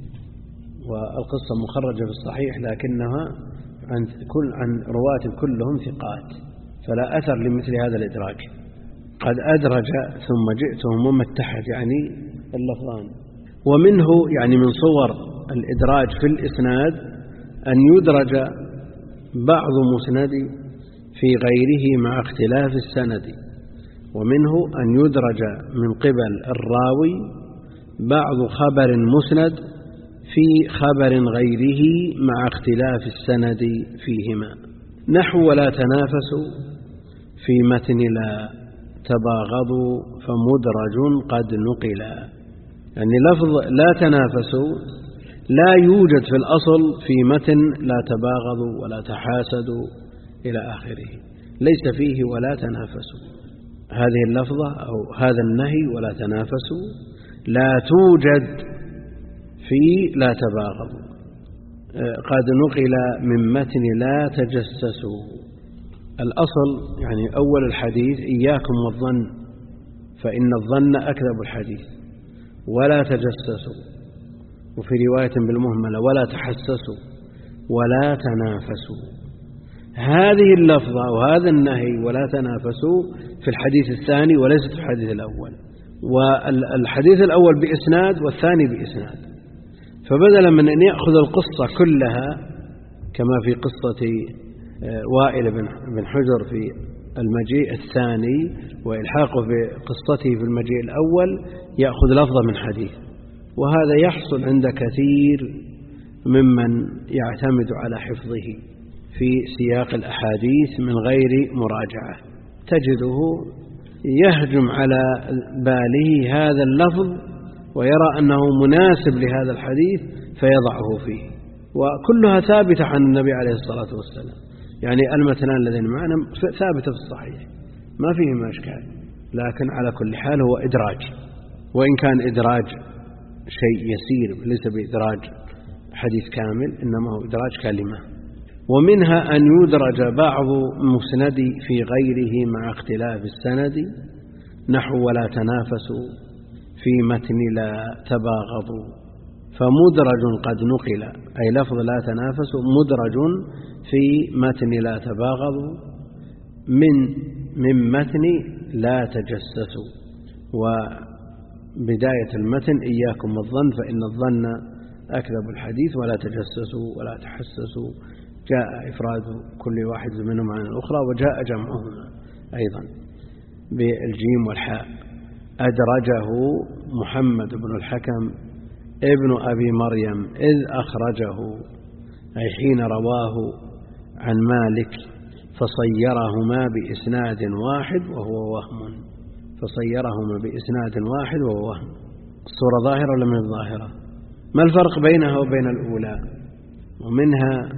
والقصة مخرجة في الصحيح لكنها عن كل عن رواة كلهم ثقات، فلا أثر لمثل هذا الإدراج. قد أدرج ثم جئتهم ممتحد، يعني اللفظان. ومنه يعني من صور الإدراج في الإسناد أن يدرج بعض مسند في غيره مع اختلاف السند، ومنه أن يدرج من قبل الراوي بعض خبر مسند في خبر غيره مع اختلاف السند فيهما، نحو ولا تنافسوا في متن لا تباغضوا فمدرج قد نقل. يعني لفظ لا تنافسوا لا يوجد في الأصل في متن لا تباغضوا ولا تحاسدوا إلى آخره، ليس فيه ولا تنافسوا. هذه اللفظة أو هذا النهي ولا تنافسوا لا توجد في لا تباغضوا. قد نقل من متن لا تجسسوا. الأصل يعني أول الحديث إياكم والظن فإن الظن أكذب الحديث، ولا تجسسوا، وفي رواية بالمهملة ولا تحسسوا ولا تنافسوا. هذه اللفظة وهذا النهي ولا تنافسوا في الحديث الثاني وليست في الحديث الأول، والحديث الأول بإسناد والثاني بإسناد، فبدلا من أن يأخذ القصة كلها كما في قصة وائل بن حجر في المجيء الثاني وإلحاقه بقصته في المجيء الأول، يأخذ لفظة من حديث، وهذا يحصل عند كثير ممن يعتمد على حفظه. في سياق الأحاديث من غير مراجعة، تجده يهجم على باله هذا اللفظ ويرى أنه مناسب لهذا الحديث فيضعه فيه، وكلها ثابتة عن النبي عليه الصلاة والسلام. يعني المتنان الذين معنا ثابتة في الصحيح ما فيهما إشكال، لكن على كل حال هو إدراج، وإن كان إدراج شيء يسير ليس بإدراج حديث كامل، إنما هو إدراج كلمة. ومنها أن يدرج بعض مسند في غيره مع اختلاف السند، نحو ولا تنافسوا في متن لا تباغضوا، فمدرج قد نقل، أي لفظ لا تنافسوا مدرج في متن لا تباغضوا من من متن لا تجسسوا. وبداية المتن إياكم الظن فإن الظن أكذب الحديث، ولا تجسسوا ولا تحسسوا، جاء إفراد كل واحد منهم عن الأخرى، وجاء جمعهما أيضا بالجيم والحاء. أدرجه محمد بن الحكم ابن أبي مريم إذ أخرجه، أي حين رواه عن مالك فصيرهما بإسناد واحد وهو وهم، فصيرهما بإسناد واحد وهو وهم. الصورة ظاهرة ولا من الظاهرة؟ ما الفرق بينها وبين الأولى؟ ومنها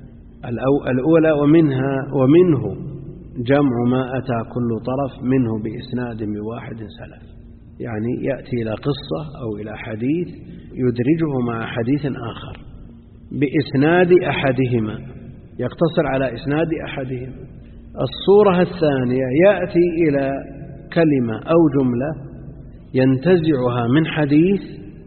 الأولى ومنها ومنه جمع ما أتى كل طرف منه بإسناد بواحد سلف، يعني يأتي إلى قصة أو إلى حديث يدرجه مع حديث آخر بإسناد أحدهما، يقتصر على إسناد أحدهما. الصورة الثانية يأتي إلى كلمة أو جملة ينتزعها من حديث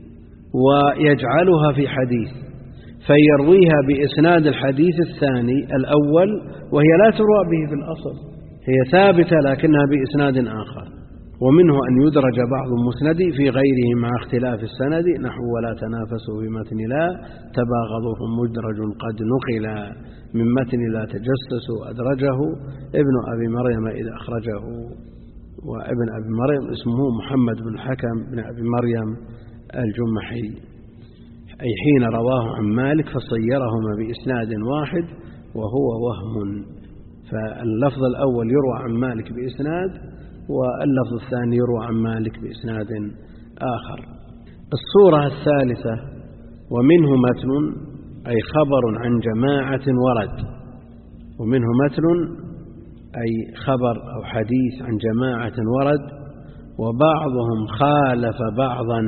ويجعلها في حديث، فيرويها بإسناد الحديث الثاني الأول، وهي لا تروى به في الأصل، هي ثابتة لكنها بإسناد آخر. ومنه أن يدرج بعض المسند في غيره مع اختلاف السند، نحو ولا تنافسوا في متن لا تباغضوا، فمدرج قد نقل من متن لا تجسسوا، أدرجه ابن أبي مريم إذ أخرجه. وابن أبي مريم اسمه محمد بن الحكم بن أبي مريم الجمحي، أي حين رواه عن مالك فصيرهما بإسناد واحد وهو وهم. فاللفظ الأول يروى عن مالك بإسناد، واللفظ الثاني يروى عن مالك بإسناد آخر. الصورة الثالثة ومنه متن، أي خبر عن جماعة ورد، ومنه متن أي خبر أو حديث عن جماعة ورد، وبعضهم خالف بعضا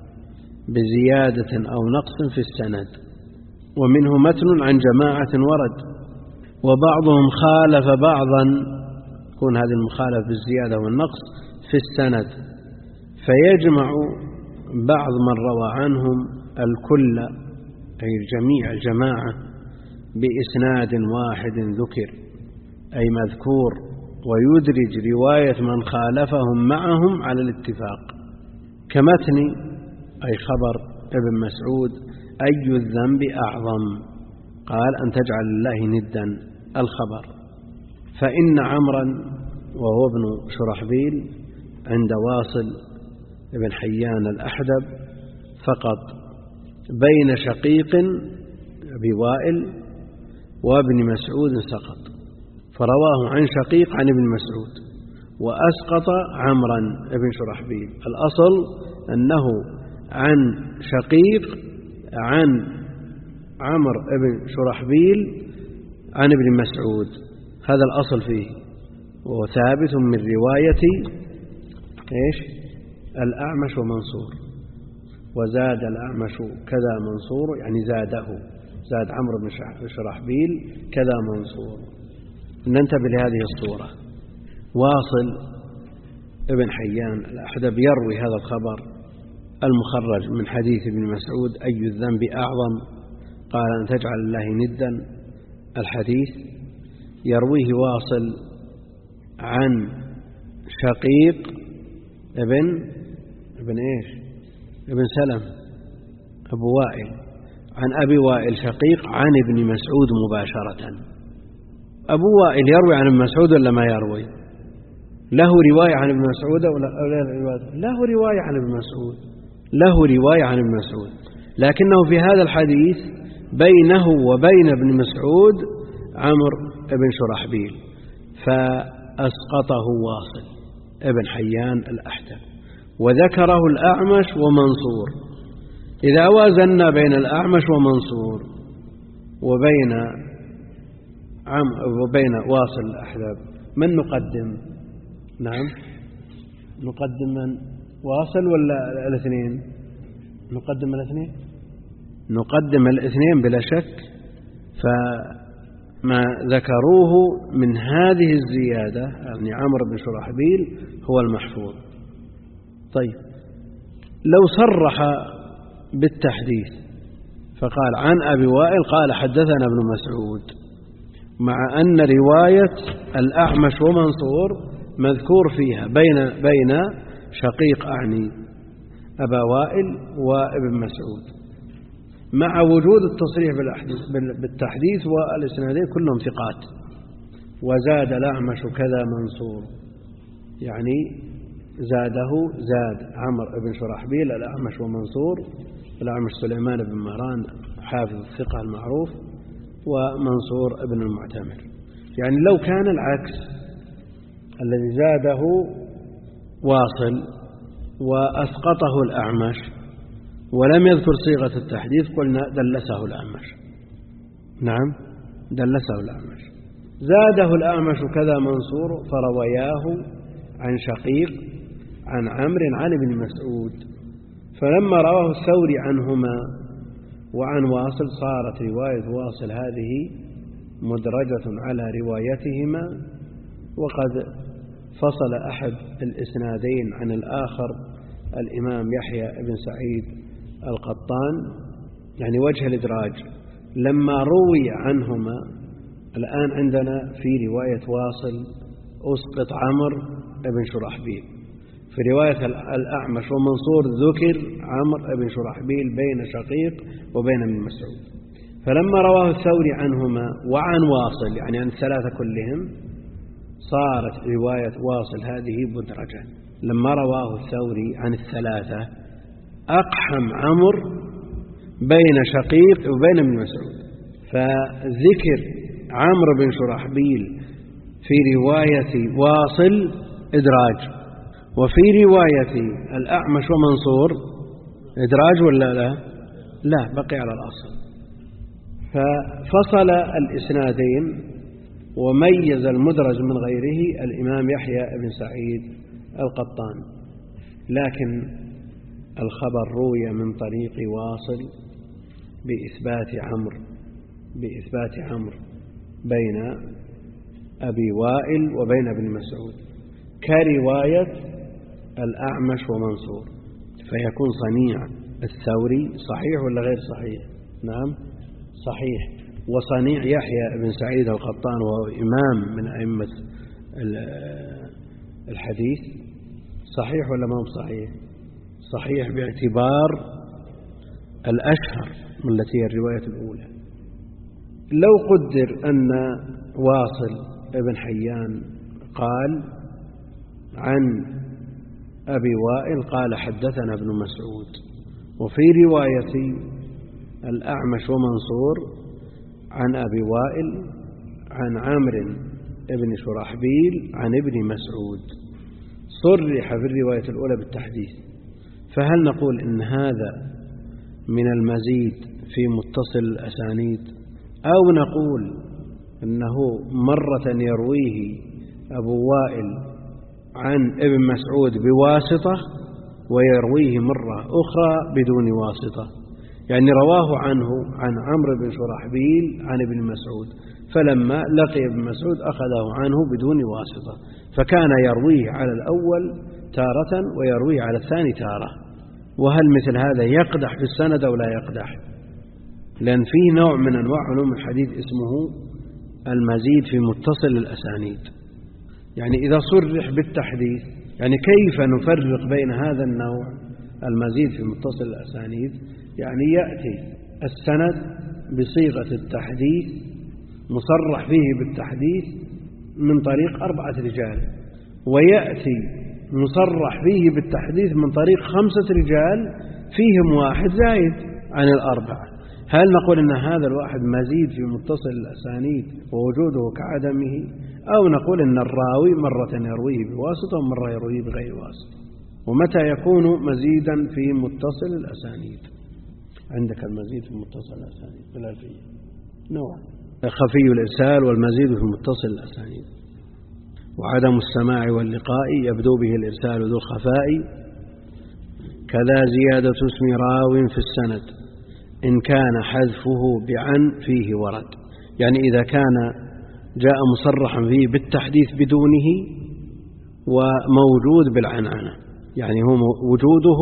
بزيادة أو نقص في السند. ومنه متن عن جماعة ورد وبعضهم خالف بعضا، يكون هذه المخالفة بالزيادة والنقص في السند، فيجمع بعض من روى عنهم الكل، أي الجميع الجماعة، بإسناد واحد ذكر، أي مذكور، ويدرج رواية من خالفهم معهم على الاتفاق، كمتن أي خبر ابن مسعود أي الذنب أعظم، قال أن تجعل الله ندا الخبر. فإن عمرا وهو ابن شرحبيل عند واصل ابن حيان الأحدب فقط بين شقيق أبي وائل وابن مسعود سقط، فرواه عن شقيق عن ابن مسعود وأسقط عمرا ابن شرحبيل. الأصل أنه عن شقيق عن عمر ابن شرحبيل عن ابن مسعود، هذا الأصل فيه، وهو ثابت من رواية إيش؟ الأعمش ومنصور، وزاد الأعمش كذا منصور، يعني زاده، زاد عمرو بن شرحبيل كذا منصور. ننتبه لهذه الصورة. واصل ابن حيان الأحدب يروي هذا الخبر المخرج من حديث ابن مسعود أي الذنب أعظم، قال أن تجعل الله ندا الحديث، يرويه واصل عن شقيق ابن ابن إيش ابن سلم أبو وائل، عن أبي وائل شقيق عن ابن مسعود مباشرة. أبو وائل يروي عن ابن مسعود ولا ما يروي؟ له رواية عن ابن مسعود ولا له رواية عن ابن مسعود؟ له رواية عن ابن مسعود، لكنه في هذا الحديث بينه وبين ابن مسعود عمرو بن شرحبيل فأسقطه واصل ابن حيان الأحدب، وذكره الأعمش ومنصور. إذا وازنا بين الأعمش ومنصور وبين عم وبين واصل الأحدب من نقدم؟ نعم نقدم من؟ واصل ولا الاثنين؟ نقدم الاثنين نقدم الاثنين بلا شك. فما ذكروه من هذه الزيادة يعني عمرو بن شرحبيل هو المحفوظ. طيب لو صرح بالتحديث فقال عن أبي وائل قال حدثنا ابن مسعود، مع أن رواية الأعمش ومنصور مذكور فيها بين بين شقيق أعني أبا وائل وابن مسعود، مع وجود التصريح بالتحديث والإسنادين كلهم ثقات. وزاد الأعمش كذا منصور، يعني زاده زاد عمرو بن شرحبيل الأعمش ومنصور، الأعمش سليمان بن مهران حافظ الثقة المعروف، ومنصور بن المعتمر. يعني لو كان العكس الذي زاده واصل وأسقطه الأعمش ولم يذكر صيغة التحديث قلنا دلسه الأعمش. نعم دلسه الأعمش. زاده الأعمش كذا منصور فروياه عن شقيق عن عمرو عن ابن مسعود، فلما رواه الثوري عنهما وعن واصل صارت رواية واصل هذه مدرجة على روايتهما، وقد فصل أحد الإسنادين عن الآخر الإمام يحيى بن سعيد القطان، يعني وجه الإدراج لما روي عنهما. الآن عندنا في رواية واصل أسقط عمرو بن شرحبيل، في رواية الأعمش ومنصور ذكر عمرو بن شرحبيل بين شقيق وبين ابن مسعود. فلما رواه الثوري عنهما وعن واصل يعني عن الثلاثة كلهم صارت رواية واصل هذه مدرجة. لما رواه الثوري عن الثلاثة أقحم عمرو بين شقيق وبين ابن مسعود، فذكر عمرو بن شرحبيل في رواية واصل إدراج، وفي رواية الأعمش ومنصور إدراج ولا لا؟ لا، بقي على الأصل. ففصل الإسنادين وميز المدرج من غيره الإمام يحيى بن سعيد القطان. لكن الخبر روي من طريق واصل بإثبات عمرو بإثبات عمرو بين أبي وائل وبين ابن مسعود كرواية الأعمش ومنصور، فيكون صنيع الثوري صحيح ولا غير صحيح؟ نعم صحيح. وصنيع يحيى بن سعيد القطان وهو إمام من أئمة الحديث صحيح ولا ما هو صحيح؟ صحيح باعتبار الأشهر من التي هي الرواية الأولى. لو قدر أن واصل ابن حيان قال عن أبي وائل قال حدثنا ابن مسعود، وفي رواية الأعمش ومنصور عن أبي وائل عن عمرو بن شرحبيل عن ابن مسعود، صرح في الرواية الأولى بالتحديث. فهل نقول إن هذا من المزيد في متصل الأسانيد، أو نقول إنه مرة يرويه أبو وائل عن ابن مسعود بواسطة ويرويه مرة أخرى بدون واسطة؟ يعني رواه عنه عن عمرو بن شرحبيل عن ابن مسعود، فلما لقي ابن مسعود أخذه عنه بدون واسطة، فكان يرويه على الأول تارة ويرويه على الثاني تارة. وهل مثل هذا يقدح في السند أو لا يقدح؟ لأن فيه نوع من أنواع علوم الحديث اسمه المزيد في متصل الأسانيد. يعني إذا صرح بالتحديث، يعني كيف نفرق بين هذا النوع المزيد في متصل الأسانيد؟ يعني يأتي السند بصيغة التحديث مصرح فيه بالتحديث من طريق أربعة رجال، ويأتي مصرح فيه بالتحديث من طريق خمسة رجال فيهم واحد زايد عن الأربعة. هل نقول أن هذا الواحد مزيد في متصل الأسانيد ووجوده كعدمه، أو نقول أن الراوي مرة يرويه بواسطة ومرة يرويه بغير واسطة؟ ومتى يكون مزيدا في متصل الأسانيد؟ عندك المزيد في متصل الأسانيد بالألفية نوع: خفي الإرسال والمزيد في متصل الأسانيد، وعدم السماع واللقاء يبدو به الإرسال ذو الخفاء، كذا زيادة اسم راو في السند إن كان حذفه بعن فيه ورد. يعني إذا كان جاء مصرحا فيه بالتحديث بدونه وموجود بالعنعنة، يعني هو وجوده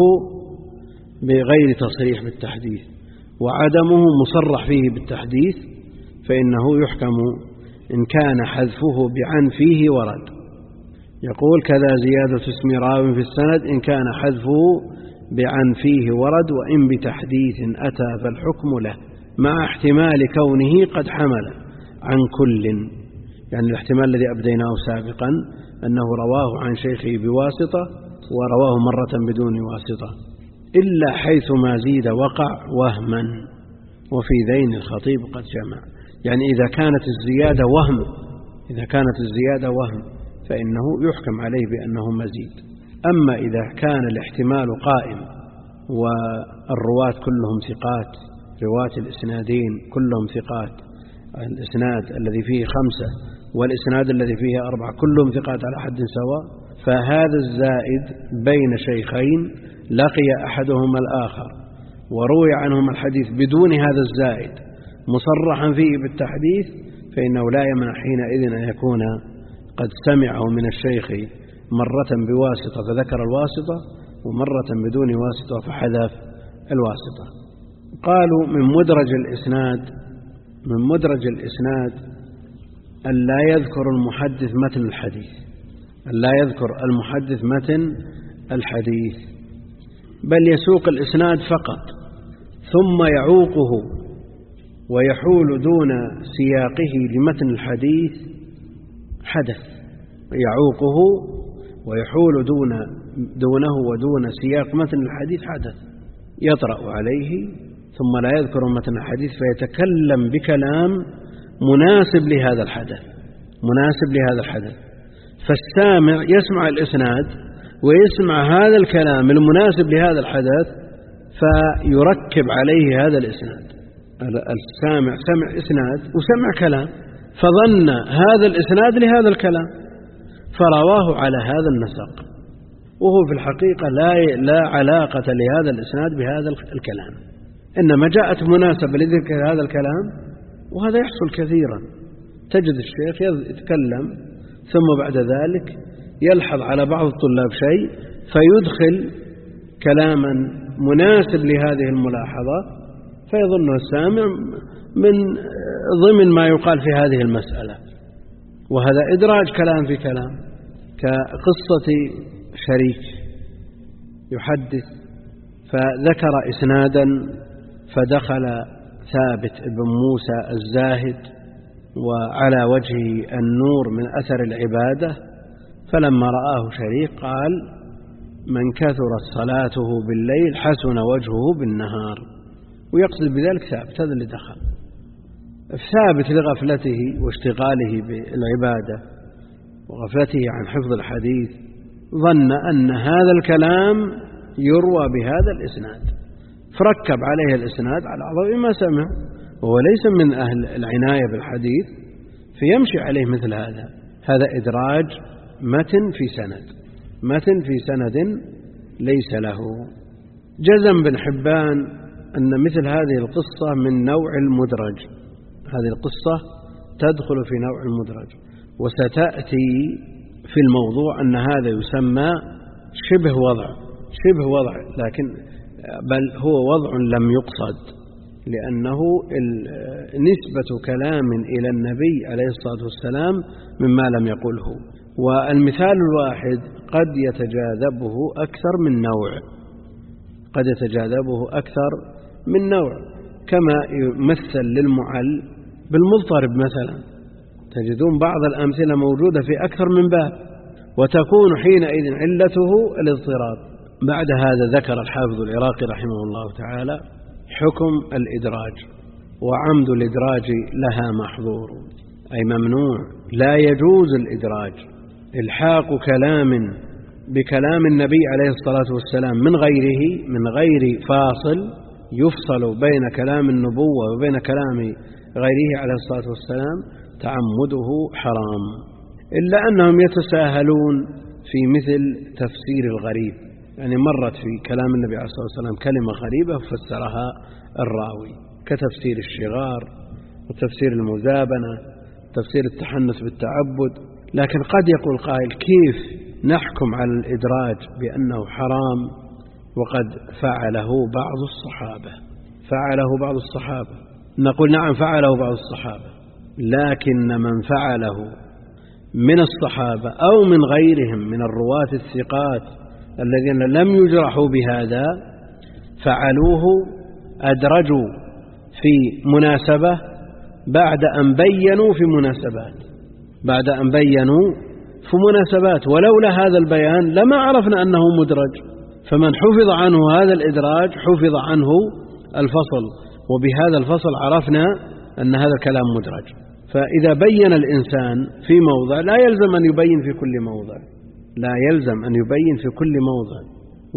بغير تصريح بالتحديث وعدمه مصرح فيه بالتحديث، فإنه يحكم إن كان حذفه بعن فيه ورد. يقول: كذا زيادة اسم راو في السند إن كان حذفه بعن فيه ورد، وإن بتحديث أتى فالحكم له مع احتمال كونه قد حمل عن كل. يعني الاحتمال الذي أبديناه سابقا أنه رواه عن شيخه بواسطة ورواه مرة بدون واسطة، إلا حيث ما زيد وقع وهما، وفي ذين الخطيب قد جمع. يعني إذا كانت الزيادة وهم إذا كانت الزيادة وهم فإنه يحكم عليه بأنه مزيد. أما إذا كان الاحتمال قائم والرواة كلهم ثقات، رواة الإسنادين كلهم ثقات، الإسناد الذي فيه خمسة والإسناد الذي فيه أربعة كلهم ثقات على حد سواء، فهذا الزائد بين شيخين لقي أحدهما الآخر وروي عنهما الحديث بدون هذا الزائد مصرحا فيه بالتحديث، فإنه لا يمنع حينئذ أن يكون قد سمعه من الشيخ مرة بواسطة فذكر الواسطة، ومرة بدون واسطة فحذف الواسطة. قالوا من مدرج الإسناد من مدرج الإسناد أن لا يذكر المحدث متن الحديث أن لا يذكر المحدث متن الحديث بل يسوق الإسناد فقط، ثم يعوقه ويحول دون سياقه لمتن الحديث حدث يعوقه ويحول دون دونه ودون سياق متن الحديث حدث يطرأ عليه، ثم لا يذكر متن الحديث فيتكلم بكلام مناسب لهذا الحدث مناسب لهذا الحدث فالسامع يسمع الإسناد ويسمع هذا الكلام المناسب لهذا الحدث فيركب عليه هذا الإسناد. السامع سمع إسناد وسمع كلام، فظن هذا الإسناد لهذا الكلام فرواه على هذا النسق، وهو في الحقيقة لا لا علاقة لهذا الإسناد بهذا الكلام، إنما جاءت مناسبة لذكر هذا الكلام. وهذا يحصل كثيرا، تجد الشيخ يتكلم ثم بعد ذلك يلحظ على بعض الطلاب شيء فيدخل كلاما مناسب لهذه الملاحظة فيظنه السامع من ضمن ما يقال في هذه المسألة، وهذا إدراج كلام في كلام. كقصة شريك يحدث فذكر إسنادا فدخل ثابت بن موسى الزاهد وعلى وجهه النور من أثر العبادة، فلما رآه شريك قال: من كثرت صلاته بالليل حسن وجهه بالنهار، ويقصد بذلك ثابت هذا اللي دخل. ثابت لغفلته واشتغاله بالعبادة وغفلته عن حفظ الحديث ظن أن هذا الكلام يروى بهذا الإسناد، فركب عليه الإسناد على ضوء ما سمع، وهو ليس من أهل العناية بالحديث فيمشي عليه مثل هذا. هذا إدراج متن في سند متن في سند ليس له. جزم بن حبان أن مثل هذه القصة من نوع المدرج، هذه القصة تدخل في نوع المدرج، وستأتي في الموضوع أن هذا يسمى شبه وضع شبه وضع لكن بل هو وضع لم يقصد، لأنه نسبة كلام إلى النبي عليه الصلاة والسلام مما لم يقله. والمثال الواحد قد يتجاذبه أكثر من نوع قد يتجاذبه أكثر من نوع كما يمثل للمعل بالمضطرب مثلا، تجدون بعض الأمثلة موجودة في أكثر من باب، وتكون حينئذ علته الاضطراب. بعد هذا ذكر الحافظ العراقي رحمه الله تعالى حكم الإدراج، وعمد الإدراج لها محظور، أي ممنوع، لا يجوز الإدراج، إلحاق كلام بكلام النبي عليه الصلاة والسلام من غيره، من غير فاصل يفصل بين كلام النبوة وبين كلام غيره عليه الصلاة والسلام، تعمده حرام، إلا أنهم يتساهلون في مثل تفسير الغريب، يعني مرت في كلام النبي عليه الصلاة والسلام كلمة غريبة فسرها الراوي، كتفسير الشغار وتفسير المزابنة، تفسير التحنث بالتعبد. لكن قد يقول قائل: كيف نحكم على الإدراج بأنه حرام وقد فعله بعض الصحابة؟ فعله بعض الصحابة، نقول نعم فعله بعض الصحابة، لكن من فعله من الصحابة أو من غيرهم من الرواة الثقات الذين لم يجرحوا بهذا فعلوه، أدرجوا في مناسبة بعد أن بينوا في مناسبات، بعد أن بينوا في مناسبات، ولولا هذا البيان لما عرفنا أنه مدرج. فمن حفظ عنه هذا الإدراج حفظ عنه الفصل، وبهذا الفصل عرفنا أن هذا الكلام مدرج. فإذا بين الإنسان في موضع لا يلزم أن يبين في كل موضع، لا يلزم أن يبين في كل موضع.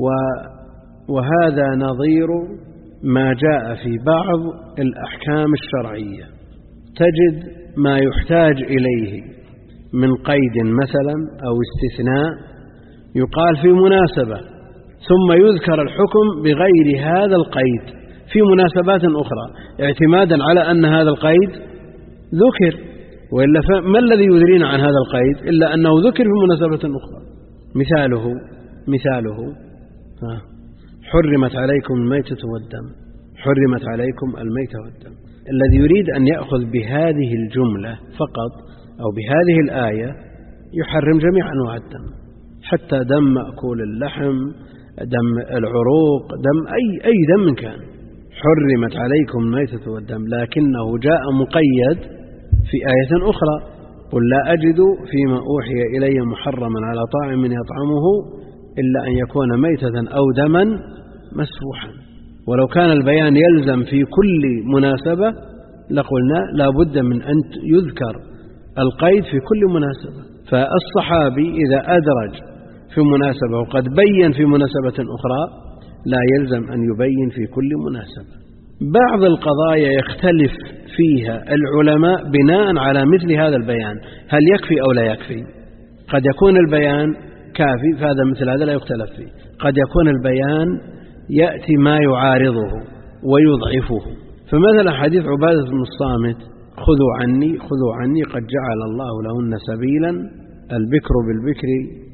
وهذا نظير ما جاء في بعض الأحكام الشرعية، تجد ما يحتاج إليه من قيد مثلا أو استثناء يقال في مناسبة، ثم يذكر الحكم بغير هذا القيد في مناسبات أخرى، اعتمادا على أن هذا القيد ذكر، وإلا ما الذي يدرينا عن هذا القيد إلا أنه ذكر في مناسبة أخرى. مثاله مثاله حرمت عليكم الميتة والدم، حرمت عليكم الميتة والدم. الذي يريد أن يأخذ بهذه الجملة فقط أو بهذه الآية يحرم جميع أنواع الدم، حتى دم مأكول اللحم، دم العروق، دم أي, أي دم كان، حرمت عليكم الميتة والدم، لكنه جاء مقيد في آية أخرى: قل لا أجد فيما أوحي إلي محرما على طاعم يطعمه إلا أن يكون ميتة أو دما مسفوحا. ولو كان البيان يلزم في كل مناسبة لقلنا لا بد من أن يذكر القيد في كل مناسبة. فالصحابي إذا أدرج في مناسبة وقد بين في مناسبة أخرى لا يلزم أن يبين في كل مناسبة. بعض القضايا يختلف فيها العلماء بناء على مثل هذا البيان، هل يكفي أو لا يكفي؟ قد يكون البيان كافي، فهذا مثل هذا لا يختلف فيه. قد يكون البيان يأتي ما يعارضه ويضعفه، فمثلا حديث عبادة بن الصامت: خذوا عني خذوا عني قد جعل الله لهن سبيلا، البكر بالبكر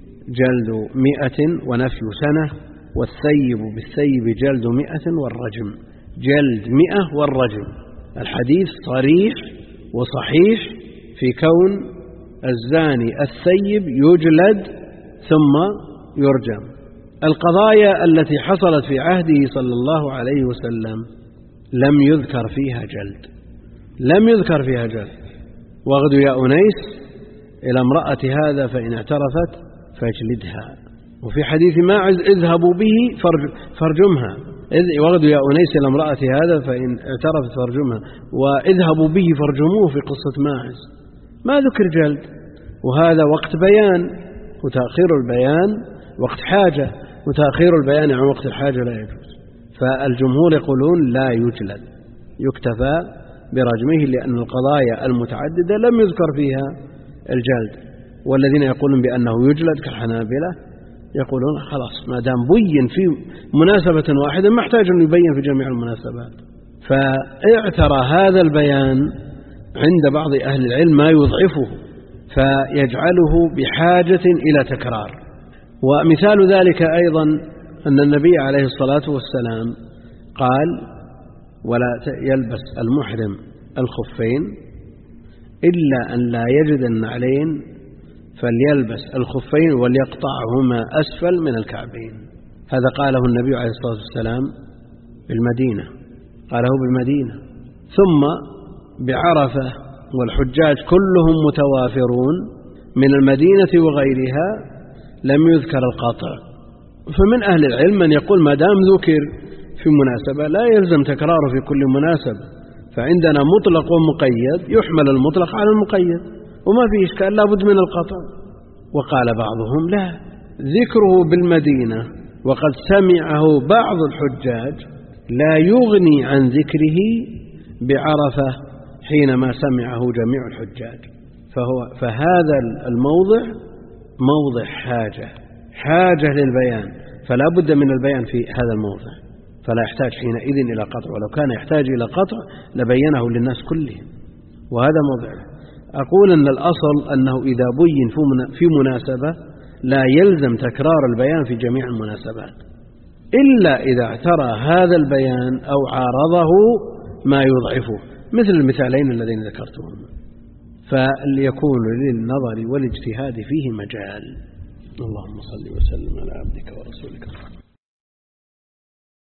جلد مئة ونفي سنة، والثيب بالثيب جلد مئة والرجم جلد مئة والرجم. الحديث صريح وصحيح في كون الزاني الثيب يجلد ثم يرجم. القضايا التي حصلت في عهده صلى الله عليه وسلم لم يذكر فيها جلد، لم يذكر فيها جلد. واغدوا يا أنيس إلى امرأة هذا فإن اعترفت فاجلدها. وفي حديث ماعز: اذهبوا به فارجمها. واغدوا يا أنيس إلى امرأة هذا فإن اعترفت فارجمها، واذهبوا به فارجموه في قصة ماعز. ما ذكر جلد، وهذا وقت بيان، وتأخير البيان وقت حاجة، وتأخير البيان عن وقت الحاجة لا يجوز. فالجمهور يقولون لا يجلد، يكتفى برجمه، لأن القضايا المتعددة لم يذكر فيها الجلد. والذين يقولون بأنه يجلد كالحنابلة يقولون خلاص ما دام بين في مناسبة واحدة ما احتاج أن يبين في جميع المناسبات. فاعترى هذا البيان عند بعض أهل العلم ما يضعفه فيجعله بحاجة إلى تكرار. ومثال ذلك أيضا أن النبي عليه الصلاة والسلام قال: ولا يلبس المحرم الخفين إلا أن لا يجد النعلين فليلبس الخفين وليقطعهما أسفل من الكعبين. هذا قاله النبي عليه الصلاة والسلام بالمدينة، قاله بالمدينة. ثم بعرفة والحجاج كلهم متوافرون من المدينة وغيرها لم يذكر القطع. فمن أهل العلم من يقول ما دام ذكر في مناسبة لا يلزم تكراره في كل مناسبة، فعندنا مطلق ومقيد، يحمل المطلق على المقيد وما في إشكال، لا بد من القطع. وقال بعضهم لا، ذكره بالمدينة وقد سمعه بعض الحجاج لا يغني عن ذكره بعرفة حينما سمعه جميع الحجاج، فهو فهذا الموضع موضع حاجة حاجة للبيان، فلا بد من البيان في هذا الموضع، فلا يحتاج حينئذ إلى قطع، ولو كان يحتاج إلى قطع لبينه للناس كلهم، وهذا موضعه. أقول أن الأصل أنه إذا بين في مناسبة لا يلزم تكرار البيان في جميع المناسبات، إلا إذا اعترى هذا البيان أو عارضه ما يضعفه، مثل المثالين الذين ذكرتهم، فليكون للنظر والاجتهاد فيه مجال. اللهم صل وسلم على عبدك ورسولك.